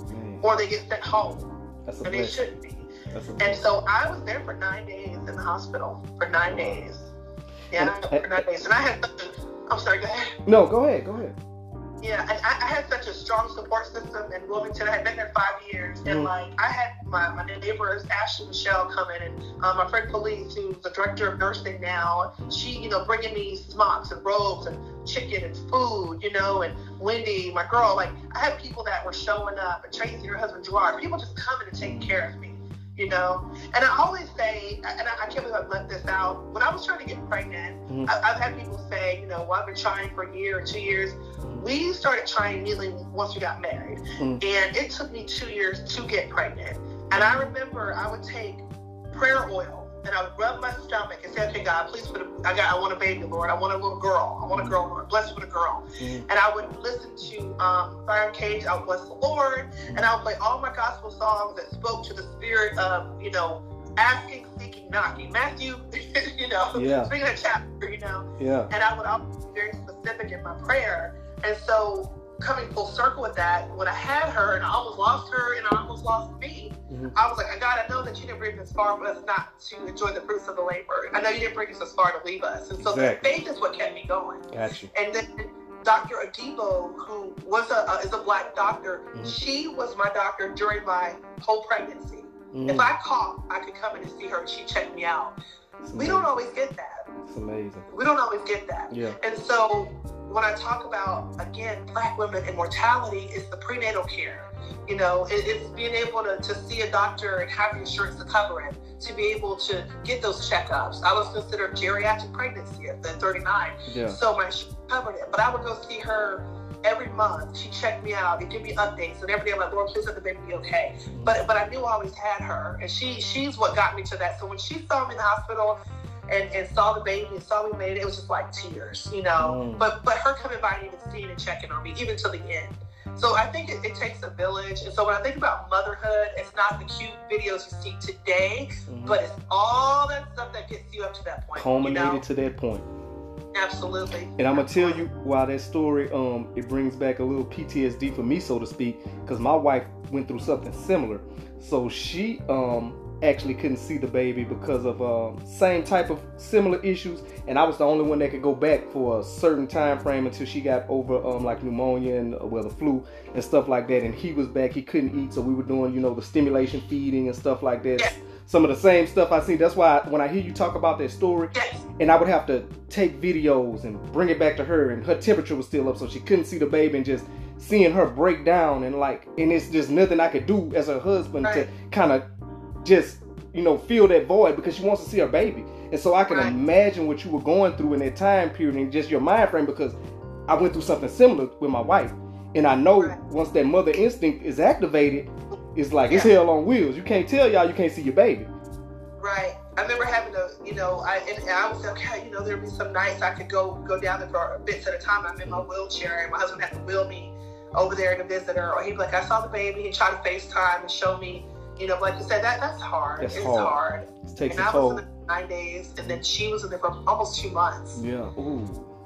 B: or they get sent home.
A: That's a
B: and
A: blessing.
B: they shouldn't be.
A: That's a
B: and so I was there for nine days in the hospital. For nine days. Yeah, and, for nine days. And I had such a, I'm sorry, go ahead.
A: No, go ahead, go ahead.
B: Yeah, and I, I had such a strong support system in Wilmington. I had been there five years, and
A: Mm-hmm.
B: like I had my, my neighbors, Ashley Michelle, come in, and um, my friend Police, who's the director of nursing now, she, you know, bringing me smocks and robes and chicken and food, you know, and Wendy, my girl, like I had people that were showing up, and Tracy, her husband Gerard, people just coming and taking care of me. You know, and I always say, and I, I can't believe I left this out. When I was trying to get pregnant,
A: Mm-hmm.
B: I, I've had people say, you know, well, I've been trying for a year or two years. We started trying immediately once we got married,
A: Mm-hmm.
B: and it took me two years to get pregnant. And I remember I would take prayer oil and I would rub my stomach and say, okay, God, please put a, I got, I want a baby, Lord. I want a little girl. I want a girl, Lord. Bless me with a girl.
A: Mm-hmm.
B: And I would listen to um, Fire Cage, I would bless the Lord, and I would play all my gospel songs that spoke to the spirit of, you know, asking, seeking, knocking. Matthew, you know,
A: Yeah.
B: speaking of chapter, you know.
A: Yeah.
B: And I would always be very specific in my prayer. And so coming full circle with that, when I had her and I almost lost her and I almost lost me,
A: Mm-hmm.
B: I was like, God, I know that you didn't bring us far for us not to enjoy the fruits of the labor. I know you didn't bring us as far to leave us. And so
A: Exactly.
B: the faith is what kept me going.
A: Got you.
B: And then Doctor Adibo, who was a uh, is a black doctor,
A: Mm-hmm.
B: she was my doctor during my whole pregnancy.
A: Mm-hmm.
B: If I coughed, I could come in and see her and she checked me out.
A: It's
B: We
A: amazing.
B: don't always get that.
A: It's amazing.
B: We don't always get that.
A: Yeah.
B: And so when I talk about, again, black women and mortality, it's the prenatal care. You know, it, it's being able to, to see a doctor and have the insurance to cover it, to be able to get those checkups. I was considered geriatric pregnancy at thirty-nine.
A: Yeah.
B: So my insurance covered it. But I would go see her every month. She checked me out and give me updates. And every day I'm like, Lord, please let the baby be okay. But but I knew I always had her. And she she's what got me to that. So when she saw me in the hospital, And, and saw the baby and saw me made it, it was just like tears, you know.
A: Mm.
B: But but her coming by and even seeing and checking on me, even to the end. So I think it, it takes a village. And so when I think about motherhood, it's not the cute videos you see today,
A: Mm-hmm.
B: but it's all that stuff that gets you up to that point.
A: Culminated
B: you know?
A: to that point.
B: Absolutely.
A: And I'm gonna tell you why that story, um, it brings back a little P T S D for me, so to speak, because my wife went through something similar. So she um actually couldn't see the baby because of um same type of similar issues, and I was the only one that could go back for a certain time frame until she got over um like pneumonia and uh, well the flu and stuff like that. And he was back, he couldn't eat, so we were doing you know the stimulation feeding and stuff like that.
B: Yes.
A: Some of the same stuff I see. That's why when I hear you talk about that story,
B: Yes.
A: and I would have to take videos and bring it back to her, and her temperature was still up, so she couldn't see the baby, and just seeing her break down, and like, and it's just nothing I could do as her husband
B: Right.
A: to kind of just, you know, fill that void, because she wants to see her baby. And so I can
B: Right.
A: imagine what you were going through in that time period and just your mind frame, because I went through something similar with my wife, and I know
B: Right.
A: once that mother instinct is activated, it's like it's
B: Yeah.
A: hell on wheels. You can't tell y'all you can't see your baby.
B: Right. I remember having to, you know, I and, and I would say, okay, you know, there'd be some nights I could go go down there for bits at a time. I'm in my wheelchair, and my husband had to wheel me over there to visit her, or he'd be like, I saw the baby, he'd try to FaceTime and show me, you know, like you said, that that's hard.
A: That's
B: it's
A: hard.
B: hard.
A: It takes
B: And
A: a
B: I
A: toll.
B: was in there for nine days, and then she was in there for almost two months.
A: Yeah. Ooh.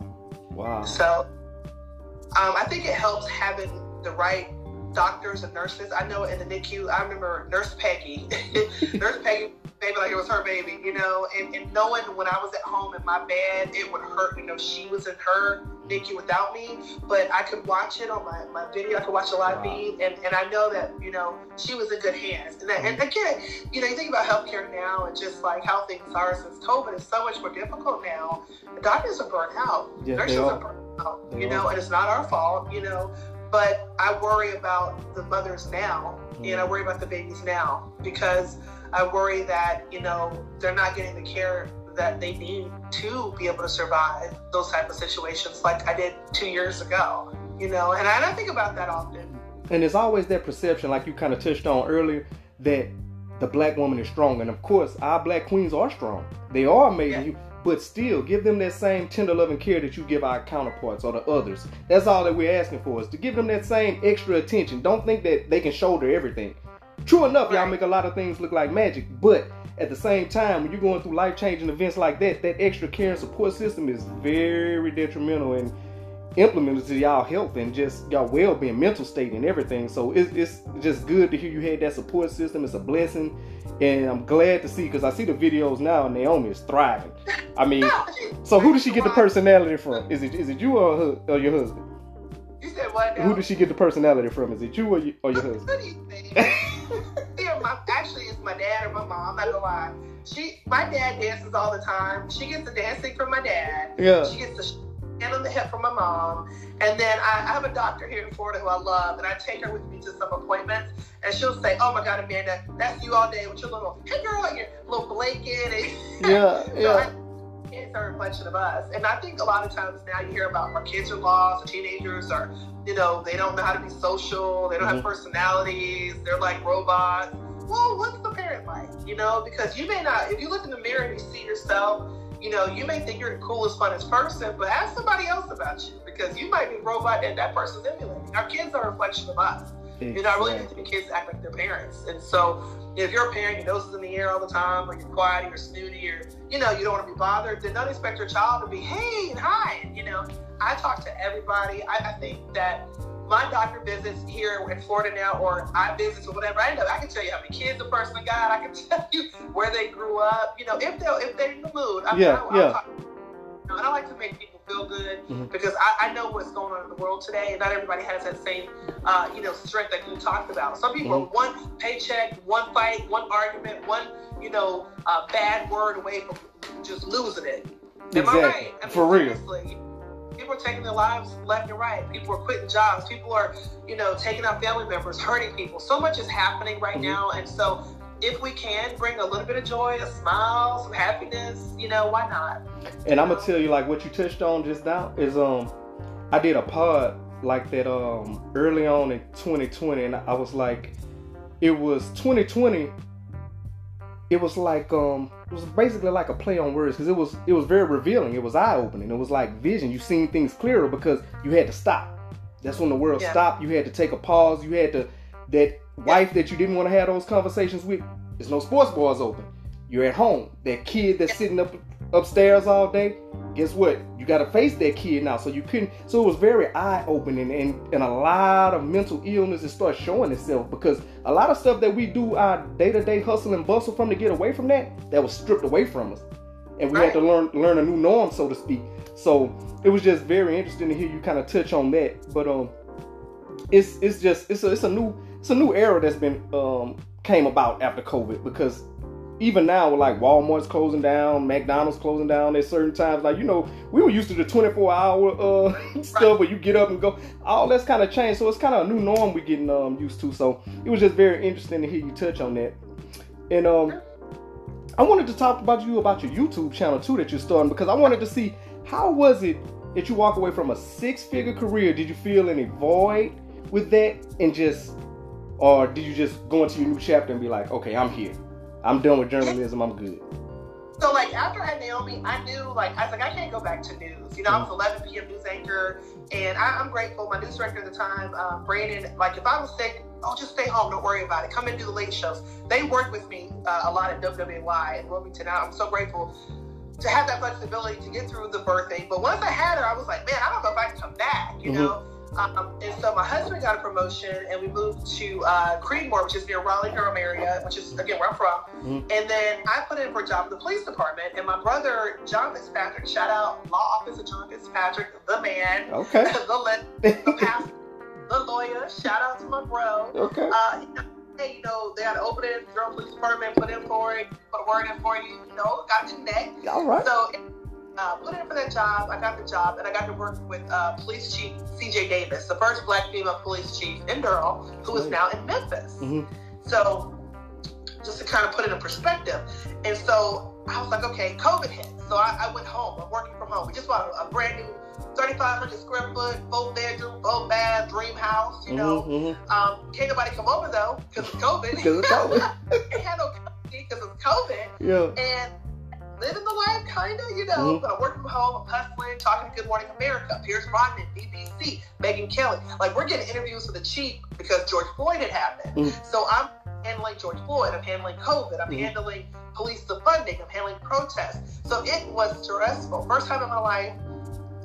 A: Wow.
B: So um, I think it helps having the right doctors and nurses. I know in the N I C U, I remember Nurse Peggy. Nurse Peggy, baby, like it was her baby, you know, and, and knowing when I was at home in my bed, it would hurt, you know, she was in her N I C U without me, but I could watch it on my, my video, I could watch a live
A: Wow.
B: feed, and, and I know that, you know, she was in good hands. And, that, and again, you know, you think about healthcare now and just like how things are since COVID is so much more difficult now. The doctors are burnt out.
A: Yeah,
B: Nurses
A: they
B: are
A: are.
B: burnt out,
A: They
B: you know,
A: are.
B: and it's not our fault, you know, but I worry about the mothers now, and I worry about the babies now, because I worry that, you know, they're not getting the care that they need to be able to survive those type of situations like I did two years ago, you know, and I, and I think about that often.
A: And there's always that perception, like you kind of touched on earlier, that the black woman is strong. And of course, our black queens are strong. They are amazing.
B: Yeah.
A: You, but still, give them that same tender loving care that you give our counterparts or the others. That's all that we're asking for, is to give them that same extra attention. Don't think that they can shoulder everything. True enough, y'all
B: Right.
A: make a lot of things look like magic. But at the same time, when you're going through life-changing events like that, that extra care and support system is very detrimental. And implemented to y'all health and just y'all well-being, mental state and everything. So it's, it's just good to hear you had that support system. It's a blessing. And I'm glad to see, because I see the videos now and Naomi is thriving. I mean, so who did she get the personality from? Is it is it you or, her, or your husband?
B: You said what now?
A: Who did she get the personality from? Is it you or, you, or your husband?
B: What do you think? Yeah, my, actually, it's my dad or my mom. I'm not gonna lie. She, my dad dances all the time. She gets the dancing from my dad.
A: Yeah.
B: She gets the hand on the hip from my mom. And then I, I have a doctor here in Florida who I love, and I take her with me to some appointments, and she'll say, "Oh my God, Amanda, that's you all day with your little, hey girl, and your little blanket." And
A: yeah,
B: so
A: yeah.
B: I, it's a reflection of us. And I think a lot of times now you hear about our kids are lost, or teenagers are, you know, they don't know how to be social, they don't
A: mm-hmm.
B: have personalities, they're like robots. Well, what's the parent like? You know, because you may not, if you look in the mirror and you see yourself, you know, you may think you're the coolest, funnest person, but ask somebody else about you, because you might be a robot and that person's emulating. Our kids are a reflection of us. Exactly. You know, I really think the kids act like their parents. And so if you're a parent, your nose is in the air all the time, or you're quiet, or you're snooty, or, you know, you don't want to be bothered, then don't expect your child to be, hey, and hi. And, you know, I talk to everybody. I, I think that my doctor visits here in Florida now, or I visit or whatever, I know I can tell you how many kids a person got. I can tell you where they grew up. You know, if they're if they're in the mood. I mean,
A: yeah,
B: I,
A: yeah.
B: Talk, you know, and I like to make people feel good
A: mm-hmm.
B: because I, I know what's going on in the world today, and not everybody has that same uh, you know strength that you talked about. Some people mm-hmm. are one paycheck, one fight, one argument, one you know uh, bad word away from just losing it. Am
A: exactly.
B: I right? I mean,
A: for real.
B: Seriously. People are taking their lives left and right. People are quitting jobs. People are, you know, taking out family members, hurting people. So much is happening right mm-hmm. now. And so if we can bring a little bit of joy, a smile, some happiness, you know, why not?
A: And I'm going to tell you, like, what you touched on just now is, um, I did a pod like that um early on in twenty twenty. And I was like, it was twenty twenty. It was like, um, it was basically like a play on words, because it was it was very revealing. It was eye-opening. It was like vision. You seen things clearer because you had to stop. That's when the world yeah. stopped. You had to take a pause. You had to, that wife that you didn't want to have those conversations with, there's no sports bars open. You're at home. That kid that's sitting up upstairs all day, guess what? You got to face that kid now. So you couldn't, so it was very eye-opening, and, and a lot of mental illnesses start showing itself, because a lot of stuff that we do our day-to-day hustle and bustle from to get away from that, that was stripped away from us. And we right. had to learn learn a new norm, so to speak. So it was just very interesting to hear you kind of touch on that. But um, it's it's just it's a it's a new it's a new era that's been um came about after COVID, because even now, like Walmart's closing down, McDonald's closing down at certain times. Like, you know, we were used to the twenty-four hour uh, stuff where you get up and go. All that's kind of changed. So it's kind of a new norm we're getting um, used to. So it was just very interesting to hear you touch on that. And um, I wanted to talk about you about your YouTube channel too that you're starting, because I wanted to see, how was it that you walk away from a six-figure career? Did you feel any void with that, and just, or did you just go into your new chapter and be like, okay, I'm here, I'm done with journalism, I'm good?
B: So, like, after I had Naomi, I knew, like, I was like, I can't go back to news. You know, I was eleven p.m. news anchor, and I, I'm grateful. My news director at the time, uh, Brandon, like, if I was sick, oh, just stay home, don't worry about it. Come and do the late shows. They worked with me uh, a lot at W W Y in Wilmington. I'm so grateful to have that flexibility to get through the birthing. But once I had her, I was like, man, I don't know if I can come back, you mm-hmm. know? Um, and so my husband got a promotion, and we moved to uh, Creedmoor, which is near Raleigh-Durham area, which is, again, where I'm from. Mm-hmm. And then I put in for a job in the police department, and my brother, John Fitzpatrick, shout out Law Office of John Fitzpatrick, the man,
A: okay.
B: the, the pastor, the lawyer, shout out to my bro.
A: Okay.
B: Uh, you know, hey, you know, they had an opening, Durham Police Department, put in for it, put a word in for you, you know, got connect.
A: All right.
B: So, Uh, put in for that job. I got the job, and I got to work with uh, Police Chief C J Davis, the first black female police chief in Durham, who is now in Memphis. Mm-hmm. So, just to kind of put it in perspective. And so I was like, okay, COVID hit. So I, I went home. I'm working from home. We just bought a, a brand new thirty-five hundred square foot, four bedroom, four bath, dream house. You know, mm-hmm. um, can't nobody come over though because of COVID. Because of COVID. Ain't had no company because of COVID.
A: Yeah.
B: And living the life, kind of, you know, mm-hmm. but I'm working from home, I'm hustling, talking to Good Morning America, Pierce Brosnan, B B C, Megyn Kelly. Like, we're getting interviews with the chief because George Floyd had happened. Mm-hmm. So I'm handling George Floyd, I'm handling COVID, I'm mm-hmm. handling police defunding, I'm handling protests. So it was stressful. First time in my life,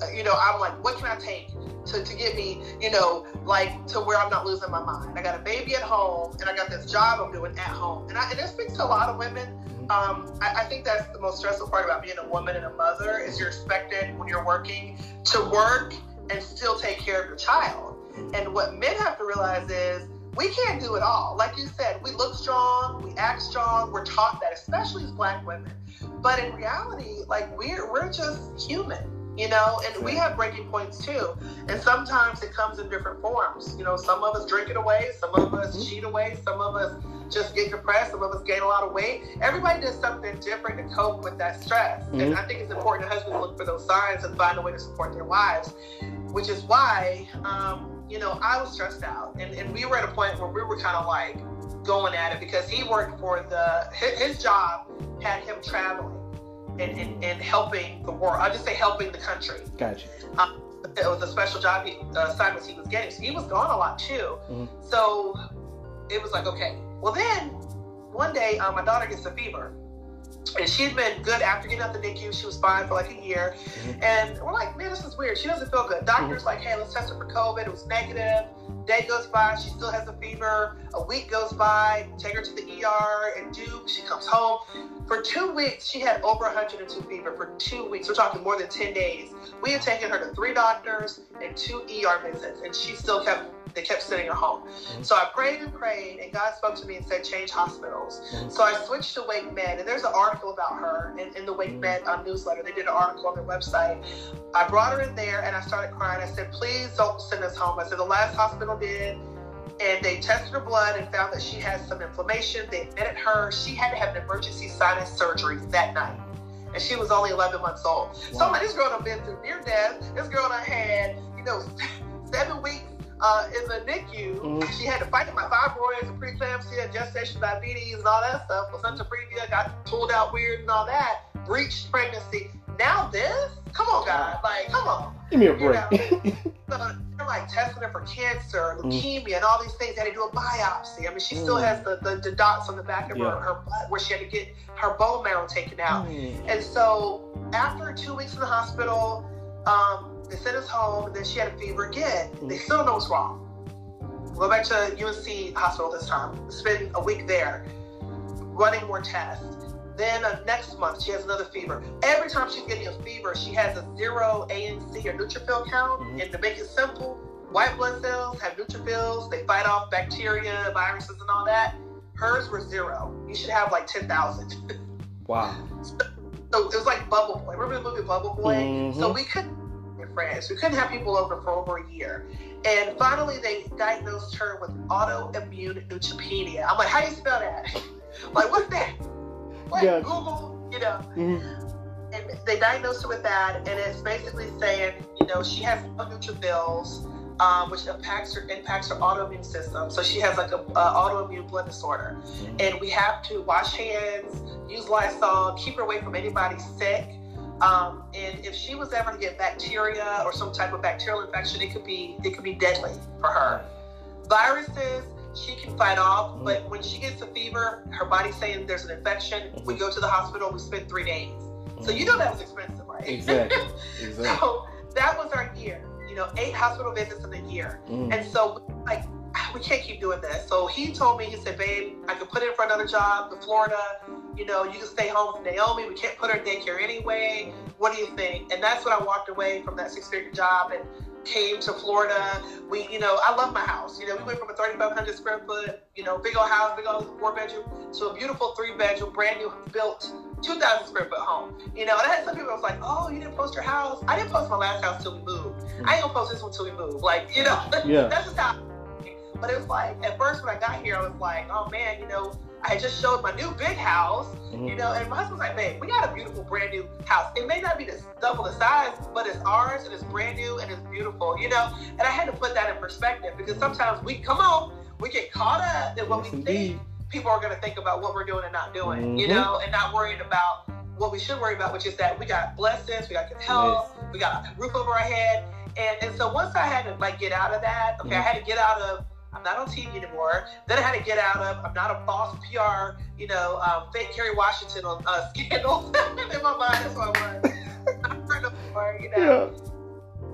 B: you know, I'm like, what can I take to, to get me, you know, like to where I'm not losing my mind? I got a baby at home, and I got this job I'm doing at home. And, I, and it speaks to a lot of women. Um, I, I think that's the most stressful part about being a woman and a mother is you're expected when you're working to work and still take care of your child. And what men have to realize is we can't do it all. Like you said, we look strong, we act strong, we're taught that, especially as Black women. But in reality, like we're we're just human, you know, and we have breaking points too. And sometimes it comes in different forms. You know, some of us drink it away, some of us cheat away, some of us just get depressed, some of us gain a lot of weight. Everybody does something different to cope with that stress. Mm-hmm. And I think it's important that husbands look for those signs and find a way to support their wives, which is why, um, you know, I was stressed out. And, and we were at a point where we were kind of like going at it because he worked for the, his, his job had him traveling and, and, and helping the world. I'll just say helping the country.
A: Gotcha.
B: Um, it was a special job he, uh, assignments he was getting. So he was gone a lot too. Mm-hmm. So it was like, okay. Well, then one day, um, my daughter gets a fever, and she'd been good after getting out the N I C U. She was fine for like a year, mm-hmm. and we're like, man, this is weird. She doesn't feel good. Doctor's mm-hmm. like, hey, let's test her for COVID. It was negative. Day goes by, she still has a fever. A week goes by, take her to the E R and Duke. She comes home. For two weeks, she had over one hundred two fever for two weeks. We're talking more than ten days. We had taken her to three doctors and two E R visits, and she still kept, they kept sending her home. Mm-hmm. So I prayed and prayed, and God spoke to me and said, change hospitals. Mm-hmm. So I switched to Wake Med, and there's an article about her in, in the Wake Med um, newsletter. They did an article on their website. I brought her in there, and I started crying. I said, please don't send us home. I said, the last hospital did, and they tested her blood and found that she had some inflammation. They admitted her. She had to have an emergency sinus surgery that night. And she was only eleven months old. Wow. So I'm like, this girl done been through near death. This girl done had, you know, seven weeks uh, in the N I C U. Mm-hmm. She had to fight my fibroids and preeclampsia, gestational diabetes, and all that stuff. Placenta previa got pulled out weird and all that. Breached pregnancy. Now this? Come on, God. Like, come on.
A: Give me a break.
B: You know? So they're like testing her for cancer, leukemia, mm. and all these things. They had to do a biopsy. I mean, she mm. still has the, the, the dots on the back of yeah. her, her butt where she had to get her bone marrow taken out. Mm. And so after two weeks in the hospital, um, they sent us home, and then she had a fever again. Mm. They still know what's wrong. Go back to U N C hospital this time. Spend a week there, running more tests. Then uh, next month, she has another fever. Every time she's getting a fever, she has a zero A N C or neutrophil count. Mm-hmm. And to make it simple, white blood cells have neutrophils. They fight off bacteria, viruses, and all that. Hers were zero. You should have like ten thousand.
A: Wow.
B: So, so it was like Bubble Boy. Remember the movie Bubble Boy? Mm-hmm. So we couldn't have friends. We couldn't have people over for over a year. And finally, they diagnosed her with autoimmune neutropenia. I'm like, how do you spell that? Like, what's that? Like yeah. Google, you know. Mm-hmm. And they diagnosed her with that, and it's basically saying, you know, she has neutrophils, um, which impacts her impacts her autoimmune system. So she has like a, a autoimmune blood disorder, mm-hmm. and we have to wash hands, use Lysol, keep her away from anybody sick. Um, and if she was ever to get bacteria or some type of bacterial infection, it could be it could be deadly for her. Viruses, she can fight off, mm-hmm. but when she gets a fever, her body's saying there's an infection. Mm-hmm. We go to the hospital, we spend three days. Mm-hmm. So you know that was expensive, right?
A: Exactly. exactly.
B: So that was our year, you know, eight hospital visits in a year. Mm-hmm. And so, like, we can't keep doing this. So he told me, he said, babe, I could put in for another job in Florida. You know, you can stay home with Naomi. We can't put her in daycare anyway. What do you think? And that's when I walked away from that six-figure job and came to Florida. We, you know, I love my house. You know, we went from a thirty-five hundred square foot, you know, big old house, big old four bedroom, to a beautiful three bedroom, brand new built two thousand square foot home. You know, and I had some people that was like, oh, you didn't post your house. I didn't post my last house till we moved. I ain't gonna post this one till we move. Like, you know,
A: yeah.
B: That's just how. But it was like, at first when I got here, I was like, oh man, you know, I just showed my new big house, mm-hmm. you know, and my husband was like, babe, we got a beautiful brand new house. It may not be this double the size, but it's ours and it's brand new and it's beautiful, you know? And I had to put that in perspective because sometimes we, come on, we get caught up in what yes, we indeed. think people are going to think about what we're doing and not doing, mm-hmm. you know, and not worrying about what we should worry about, which is that we got blessings, we got good health, yes. we got a roof over our head. And, and so once I had to like get out of that, okay, mm-hmm. I had to get out of, I'm not on T V anymore. Then I had to get out of, I'm not a false P R, you know, um, fake Kerry Washington on uh, scandals. In my mind, that's what I was. I'm no more, you know.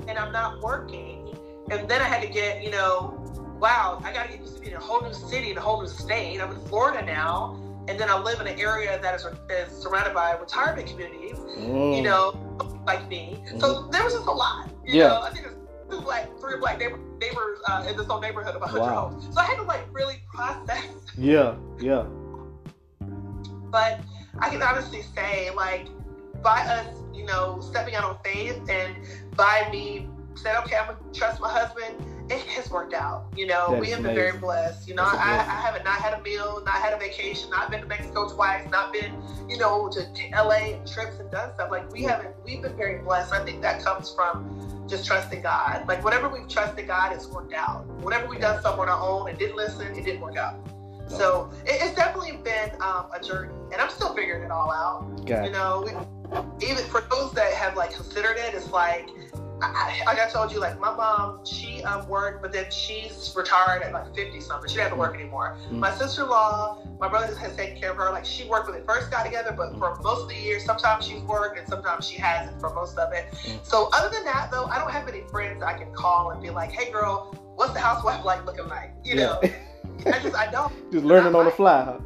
B: and I'm not working. And then I had to get, you know, wow, I got to get used to being in a whole new city, in a whole new state. I'm in Florida now. And then I live in an area that is, is surrounded by retirement communities, mm. you know, like me. Mm. So there was just a lot. You
A: yeah.
B: know, I think there's two black, three black neighbor, neighbors uh, in this whole neighborhood of one hundred
A: wow.
B: homes. So I had to like really process.
A: Yeah, yeah.
B: But I can honestly say, like, by us, you know, stepping out on faith and by me saying, okay, I'm going to trust my husband, it has worked out. You know,
A: That's
B: we have been
A: amazing.
B: very blessed. You know, I, I haven't not had a meal, not had a vacation, not been to Mexico twice, not been, you know, to L A and trips and done stuff. Like, we haven't, we've been very blessed. I think that comes from just trusting God. Like, whatever we've trusted God, it's worked out. Whatever we've done something on our own and didn't listen, it didn't work out. So it, it's definitely been um, a journey, and I'm still figuring it all out.
A: Got
B: you know, we, even for those that have like considered it, it's like, I, like I told you, like my mom, she um, worked, but then she's retired at like fifty something. She doesn't have to work anymore. Mm-hmm. My sister-in-law, my brother has taken care of her. Like she worked when they first got together, but mm-hmm. for most of the year, sometimes she's worked and sometimes she hasn't for most of it. Mm-hmm. So other than that, though, I don't have any friends I can call and be like, "Hey, girl, what's the housewife like looking like?" You
A: yeah.
B: know. I just, I don't.
A: Just learning on the fly, huh?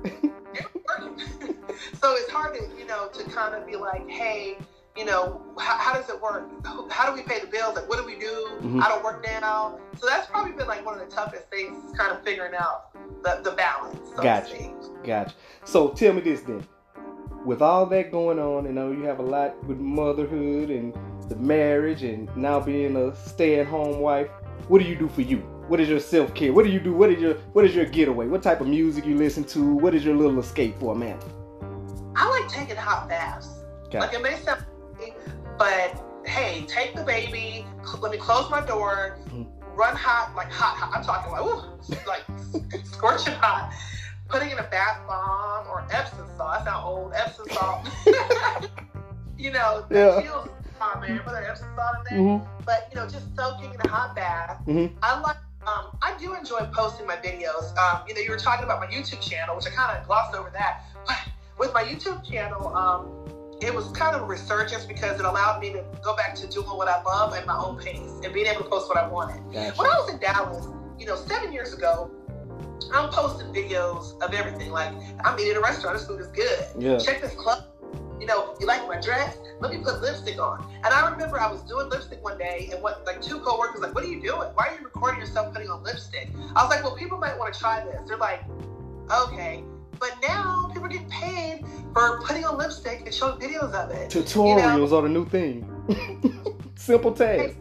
B: So it's hard to, you know, to kind of be like, hey, you know, how, how does it work? How do we pay the bills? Like, what do we do? Mm-hmm. I don't work now. So that's probably been like one of the toughest things, kind of figuring out the, the balance. So
A: gotcha. Gotcha. So tell me this then. With all that going on, you know, you have a lot with motherhood and the marriage and now being a stay-at-home wife. What do you do for you? What is your self-care? What do you do? What is your What is your getaway? What type of music you listen to? What is your little escape for a man?
B: I like taking hot baths. Okay. Like it may sound funny, but hey, take the baby. Let me close my door. Mm-hmm. Run hot, like hot, hot. I'm talking like, ooh, like scorching hot. Putting in a bath bomb or Epsom salt. That's not old Epsom salt. You know,
A: yeah.
B: That feels hot, man. Put an Epsom salt in there. Mm-hmm. But you know, just soaking in a hot bath. Mm-hmm. I like. Um, I do enjoy posting my videos. Um, you know, you were talking about my YouTube channel, which I kind of glossed over that. But with my YouTube channel, um, it was kind of a resurgence because it allowed me to go back to doing what I love at my own pace and being able to post what I wanted. Gotcha. When I was in Dallas, you know, seven years ago, I'm posting videos of everything. Like, I'm eating at a restaurant, this food is good.
A: Yeah.
B: Check this club. You know, you like my dress? Let me put lipstick on. And I remember I was doing lipstick one day, and what like two coworkers like, what are you doing? Why are you recording yourself putting on lipstick? I was like, well, people might want to try this. They're like, okay. But now people are getting paid for putting on lipstick and showing videos of it.
A: Tutorials you know? Are the new thing. Simple task.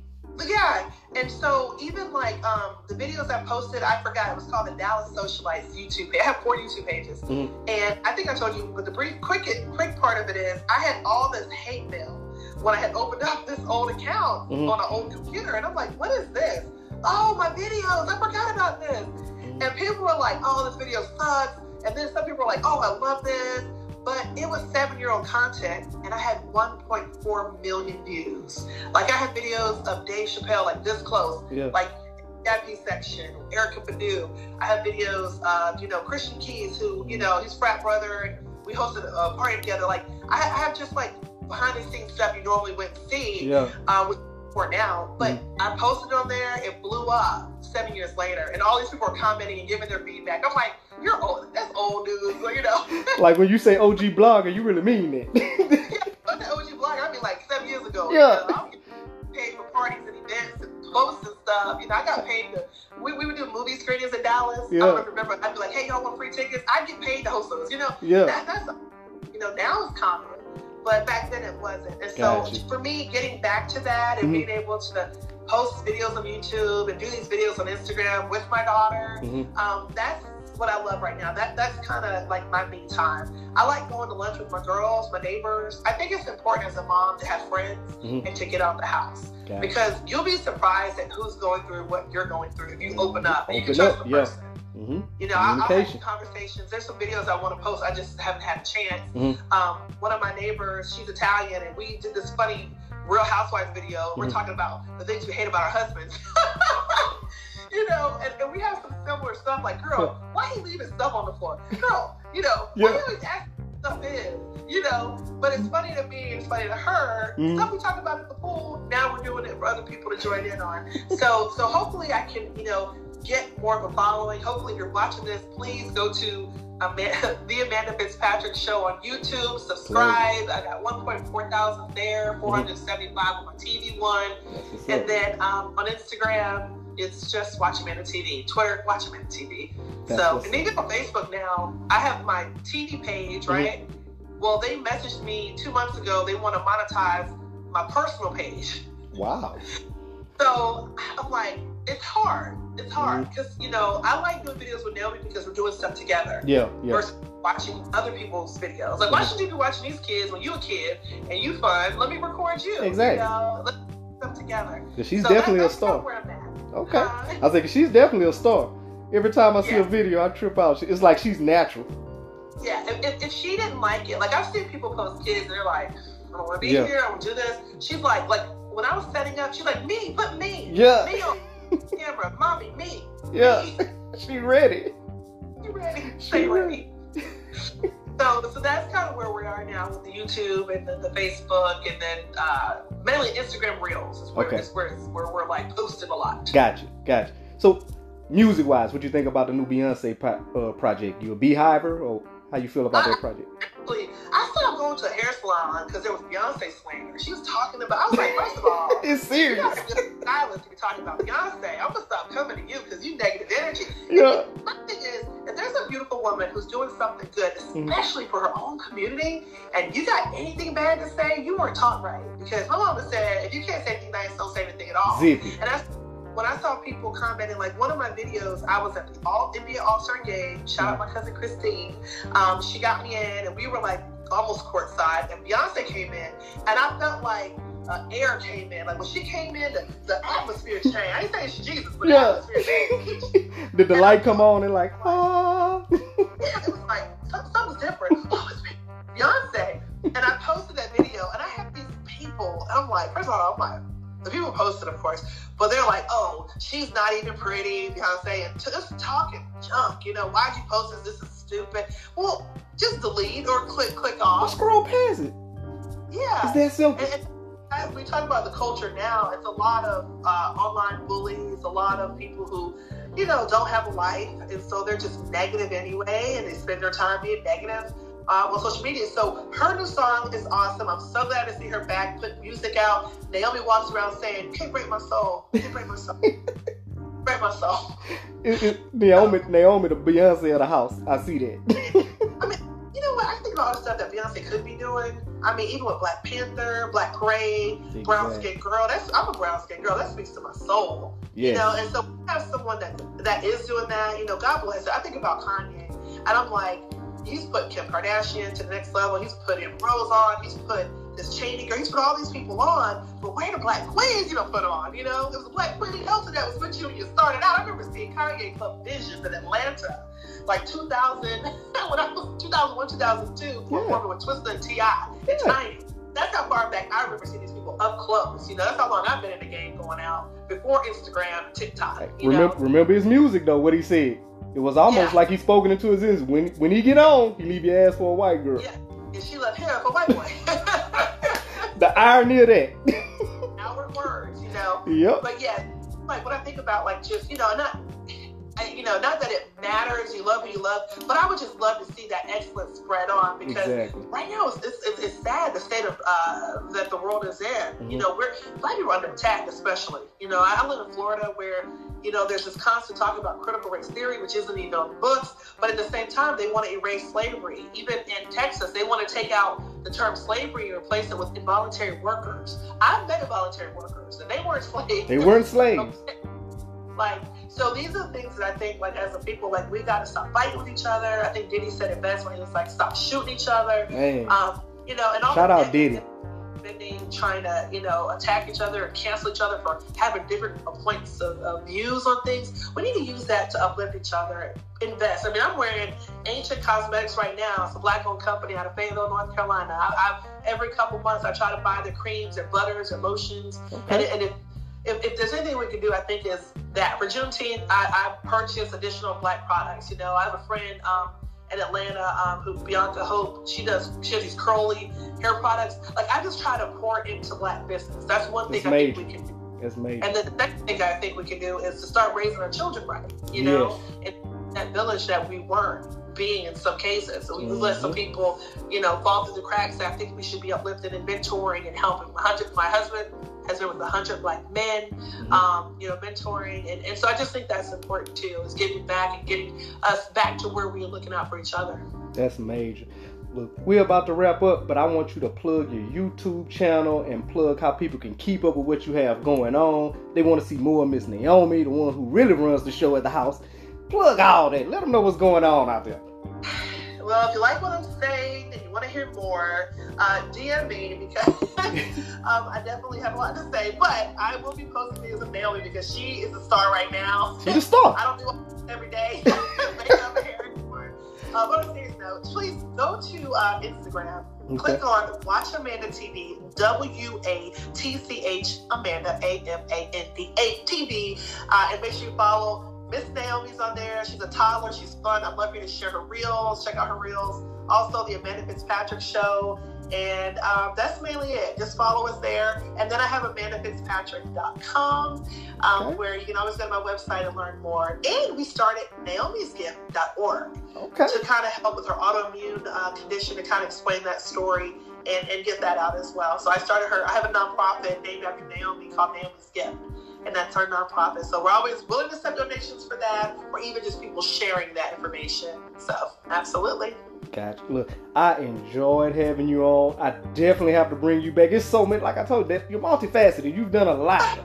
B: Yeah. And so even like um, the videos I posted, I forgot, it was called the Dallas Socialites YouTube page. I have four YouTube pages. Mm-hmm. And I think I told you, but the brief, quick, quick part of it is I had all this hate mail when I had opened up this old account mm-hmm. on an old computer. And I'm like, what is this? Oh, my videos. I forgot about this. Mm-hmm. And people were like, oh, this video sucks. And then some people were like, oh, I love this. But it was seven-year-old content, and I had one point four million views. Like, I have videos of Dave Chappelle, like, this close. Yeah. Like, V I P section, Erykah Badu. I have videos of, you know, Christian Keys, who, you know, his frat brother, and we hosted a party together. Like, I have just, like, behind-the-scenes stuff you normally wouldn't see
A: yeah.
B: uh, with, for now. But mm. I posted it on there. It blew up seven years later. And all these people are commenting and giving their feedback. I'm like, you're old. That's old, dude. So, you know.
A: Like when you say O G blogger, you really mean it.
B: Yeah, but the O G blogger, I mean like seven years ago.
A: Yeah.
B: You know, I'm getting paid for parties and events and posts and stuff. You know, I got paid to, we, we would do movie screenings in Dallas.
A: Yeah.
B: I remember, I'd be like, hey, y'all want free tickets? I'd get paid to host those, you know.
A: Yeah.
B: That, that's, you know, now it's common. But back then it wasn't. And so
A: gotcha.
B: For me, getting back to that and mm-hmm. being able to post videos on YouTube and do these videos on Instagram with my daughter, mm-hmm. um, that's what I love right now. That That's kind of like my me time. I like going to lunch with my girls, my neighbors. I think it's important as a mom to have friends mm-hmm. and to get out the house. Gotcha. Because you'll be surprised at who's going through what you're going through if you open up. And
A: open
B: you can trust
A: up,
B: the
A: yeah.
B: person. Mm-hmm. You know, I'll have conversations. There's some videos I want to post. I just haven't had a chance. Mm-hmm. Um, one of my neighbors, she's Italian, and we did this funny Real Housewives video. Mm-hmm. We're talking about the things we hate about our husbands. You know, and, and we have some similar stuff like, girl, why are you leaving stuff on the floor? Girl, you know,
A: yeah.
B: why are you always asking stuff is, you know. But it's funny to me, it's funny to her.
A: Mm-hmm.
B: Stuff we talked about at the pool, now we're doing it for other people to join in on. So, so hopefully I can, you know, get more of a following. Hopefully if you're watching this, please go to Amanda, the Amanda Fitzpatrick Show on YouTube. Subscribe. Great. I got one point four thousand there, four hundred seventy-five on my T V one. And up. then um, on Instagram, it's just Watch Amanda T V. Twitter, Watch Amanda T V. That's so, and even on Facebook now, I have my T V page, right? Mm-hmm. Well, they messaged me two months ago. They want to monetize my personal page.
A: Wow.
B: So I'm like, it's hard. It's hard because, mm-hmm. you know, I like doing videos with Naomi because we're doing stuff together.
A: Yeah, yeah.
B: Versus watching other people's videos. Like, why should you be watching these kids when you a kid and you fun? Let me record you.
A: Exactly.
B: You know, let's do stuff together.
A: She's
B: so
A: definitely
B: that's,
A: a star.
B: That's where I'm at.
A: Okay.
B: Uh,
A: I was like, she's definitely a star. Every time I see
B: yeah.
A: a video, I trip out. It's like she's natural.
B: Yeah. If, if, if she didn't like it, like I've seen people post kids and they're like, I don't want to be
A: yeah.
B: here. I want to do this. She's like, like when I was setting up, she's like, me, put me.
A: Yeah.
B: Me on camera, mommy, me.
A: Yeah.
B: Me.
A: She ready.
B: She ready. Stay ready. So, so that's kind of where we are now with the YouTube and the, the Facebook, and then uh, mainly Instagram Reels is where,
A: okay.
B: is where, where we're like posting a lot.
A: Gotcha, gotcha. So, music-wise, what you think about the new Beyonce pro- uh, project? You a Beehiver, or how you feel about
B: I,
A: that project?
B: Actually, I stopped going to a hair salon because there was Beyonce slander. She was talking about. I was like, first of all,
A: it's serious.
B: You're not a good stylist to be talking about Beyonce. I'm gonna stop coming to you because you negative energy.
A: Yeah.
B: And my thing is, if there's a beautiful woman who's doing something good, especially mm-hmm. for her own community, and you got anything bad to say, you weren't taught right. Because my mama said, if you can't say anything nice, don't say anything at all.
A: Zippy.
B: And that's when I saw people commenting, like one of my videos, I was at the All India All-Star Game. Shout out my cousin Christine. Um, she got me in, and we were like almost courtside, and Beyonce came in, and I felt like uh, air came in. Like when she came in, the, the atmosphere changed. I ain't saying she's Jesus, but
A: yeah.
B: the atmosphere changed.
A: Did the and light come on and like, ah?
B: Yeah, it was like, something's different. Oh, it's Beyonce. And I posted that video, and I had these people, and I'm like, first of all, I'm like, the people posted, of course, but they're like, oh, she's not even pretty, Beyonce, and just talking junk, you know, why'd you post this? This is stupid. Well, just delete or click click off.
A: Or scroll past it.
B: Yeah.
A: It's that simple.
B: And, and as we talk about the culture now, it's a lot of uh, online bullies, a lot of people who, you know, don't have a life, and so they're just negative anyway, and they spend their time being negative Uh, on social media. So her new song is awesome. I'm so glad to see her back, put music out. Naomi walks around saying, "Can't break my soul. Can't break my soul. Break my soul."
A: It, it, Naomi, Naomi, the Beyonce of the house. I see that.
B: I mean, you know what? I think about all the stuff that Beyonce could be doing. I mean, even with Black Panther, Black Parade, exactly. Brown Skin Girl. That's I'm a brown skin girl. That speaks to my soul. Yes. You know, and so we have someone that that is doing that. You know, God bless her. I think about Kanye, and I'm like, he's put Kim Kardashian to the next level. He's put Em Rose on. He's put this Cheney girl. He's put all these people on. But where the Black Queens you don't put on? You know, there was a Black Queen Elton that was with you when you started out. I remember seeing Kanye Club Visions in Atlanta, like two thousand, when I was two thousand one, two thousand two, performing with Twista and T I and
A: yeah.
B: Tiny. That's how far back I remember seeing these people up close. You know, that's how long I've been in the game going out before Instagram, TikTok. You
A: remember,
B: know?
A: remember his music though. What he said. It was almost yeah. like he's spoken into his ears. When when he get on, he leave your ass for a white girl.
B: Yeah, and she left him for a white boy.
A: The irony of that.
B: Outward words, you know.
A: Yep.
B: But yeah, like when I think about like just you know not, you know not that it matters. You love who you love, but I would just love to see that excellence spread on because
A: exactly.
B: right now it's, it's it's sad the state of uh, that the world is in. Mm-hmm. You know, we're black people are under attack, especially. You know, I live in Florida where. You know, there's this constant talk about critical race theory, which isn't even on the books, but at the same time, they want to erase slavery. Even in Texas, they want to take out the term slavery and replace it with involuntary workers. I've met involuntary workers, and they weren't slaves.
A: They weren't slaves.
B: Like, so these are things that I think, like, as a people, like, we got to stop fighting with each other. I think Diddy said it best when he was like, stop shooting each other.
A: Man.
B: Um, you know, and all
A: Shout out Diddy.
B: Trying to, you know, attack each other and cancel each other for having different points of, of views on things. We need to use that to uplift each other and invest. I mean, I'm wearing Ancient Cosmetics right now. It's a black-owned company out of Fayetteville, North Carolina. I, I've every couple months I try to buy their creams and butters and lotions. Okay. And, and if, if if there's anything we can do, I think is that for Juneteenth, I, I purchased additional black products. You know, I have a friend. Um, in Atlanta, um, who Bianca Hope, she does, she has these curly hair products. Like, I just try to pour into Black business. That's one thing
A: it's
B: I
A: major.
B: think we can do.
A: It's major.
B: And then the next thing I think we can do is to start raising our children right, you know,
A: yes.
B: in that village that we weren't being in some cases. So we
A: mm-hmm.
B: let some people, you know, fall through the cracks. I think we should be uplifting and mentoring and helping. My husband, my husband has been with a hundred Black men,
A: mm-hmm.
B: um, you know, mentoring. And, and so I just think that's important too, is giving back and getting us back to where we're looking out for each other.
A: That's major. Look, we're about to wrap up, but I want you to plug your YouTube channel and plug how people can keep up with what you have going on. They want to see more of Miss Naomi, the one who really runs the show at the house. Plug all that. Let them know what's going on out there.
B: Well, if you like what I'm saying and you want to hear more, uh, D M me because um, I definitely have a lot to say. But I will be posting videos of Naomi because she is a star right now.
A: She's a star.
B: I don't do it every day. Makeup and hair anymore. Uh, but on a serious note, please go to uh, Instagram.
A: Okay.
B: Click on Watch Amanda T V, W A T C H Amanda, A M A N D A T V, uh, and make sure you follow. Miss Naomi's on there. She's a toddler. She's fun. I'd love for you to share her reels. Check out her reels. Also, the Amanda Fitzpatrick Show. And um, that's mainly it. Just follow us there. And then I have amanda fitzpatrick dot com, um, okay. where you can always go to my website and learn more. And we started naomis gift dot org
A: okay.
B: to kind of help with her autoimmune uh, condition, to kind of explain that story and, and get that out as well. So I started her. I have a nonprofit named after Naomi called Naomi's Gift. And that's our nonprofit. So we're always willing to accept donations for that, or even just people sharing that information. So, absolutely.
A: Gotcha. Look, I enjoyed having you on. I definitely have to bring you back. It's so many, like I told you, that you're multifaceted. You've done a lot.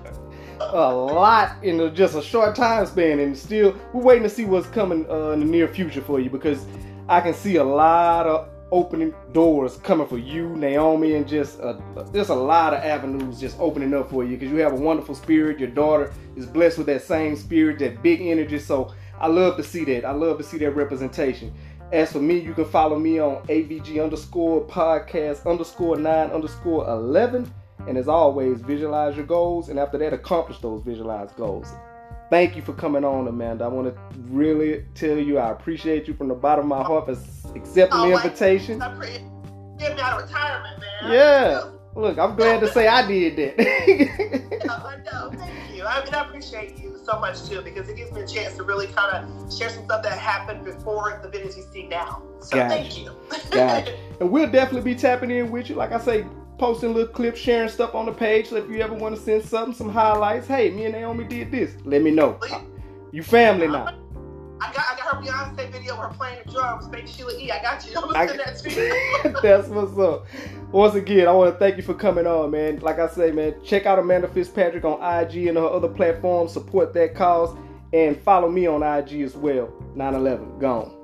A: a lot in a, just a short time span. And still, we're waiting to see what's coming uh, in the near future for you, because I can see a lot of opening doors coming for you, Naomi, and just uh, there's a lot of avenues just opening up for you, because you have a wonderful spirit. Your daughter is blessed with that same spirit, that big energy. So I love to see that. I love to see that representation. As for me, you can follow me on A V G underscore podcast underscore nine underscore eleven. And as always, visualize your goals, and after that, accomplish those visualized goals. Thank you for coming on, Amanda. I want to really tell you I appreciate you from the bottom of my heart for accepting oh, the invitation.
B: I appreciate Get me out of retirement, man.
A: Yeah. Look, I'm glad to say I did that.
B: I know. Thank you. I mean, I appreciate you so much, too, because it gives me a chance to really kind of share some stuff that happened before the videos you see now. So
A: gotcha.
B: Thank you.
A: Gotcha. And we'll definitely be tapping in with you. Like I say, posting little clips, sharing stuff on the page. So if you ever want to send something, some highlights, hey, me and Naomi did this, let me know. Please. You family now.
B: I got I got her Beyonce video of her playing the drums, Baby Sheila E. I got you. I'm gonna send that to you.
A: That's what's up. Once again, I want to thank you for coming on, man. Like I say, man, check out Amanda Fitzpatrick on I G and her other platforms. Support that cause, and follow me on I G as well. nine eleven, gone.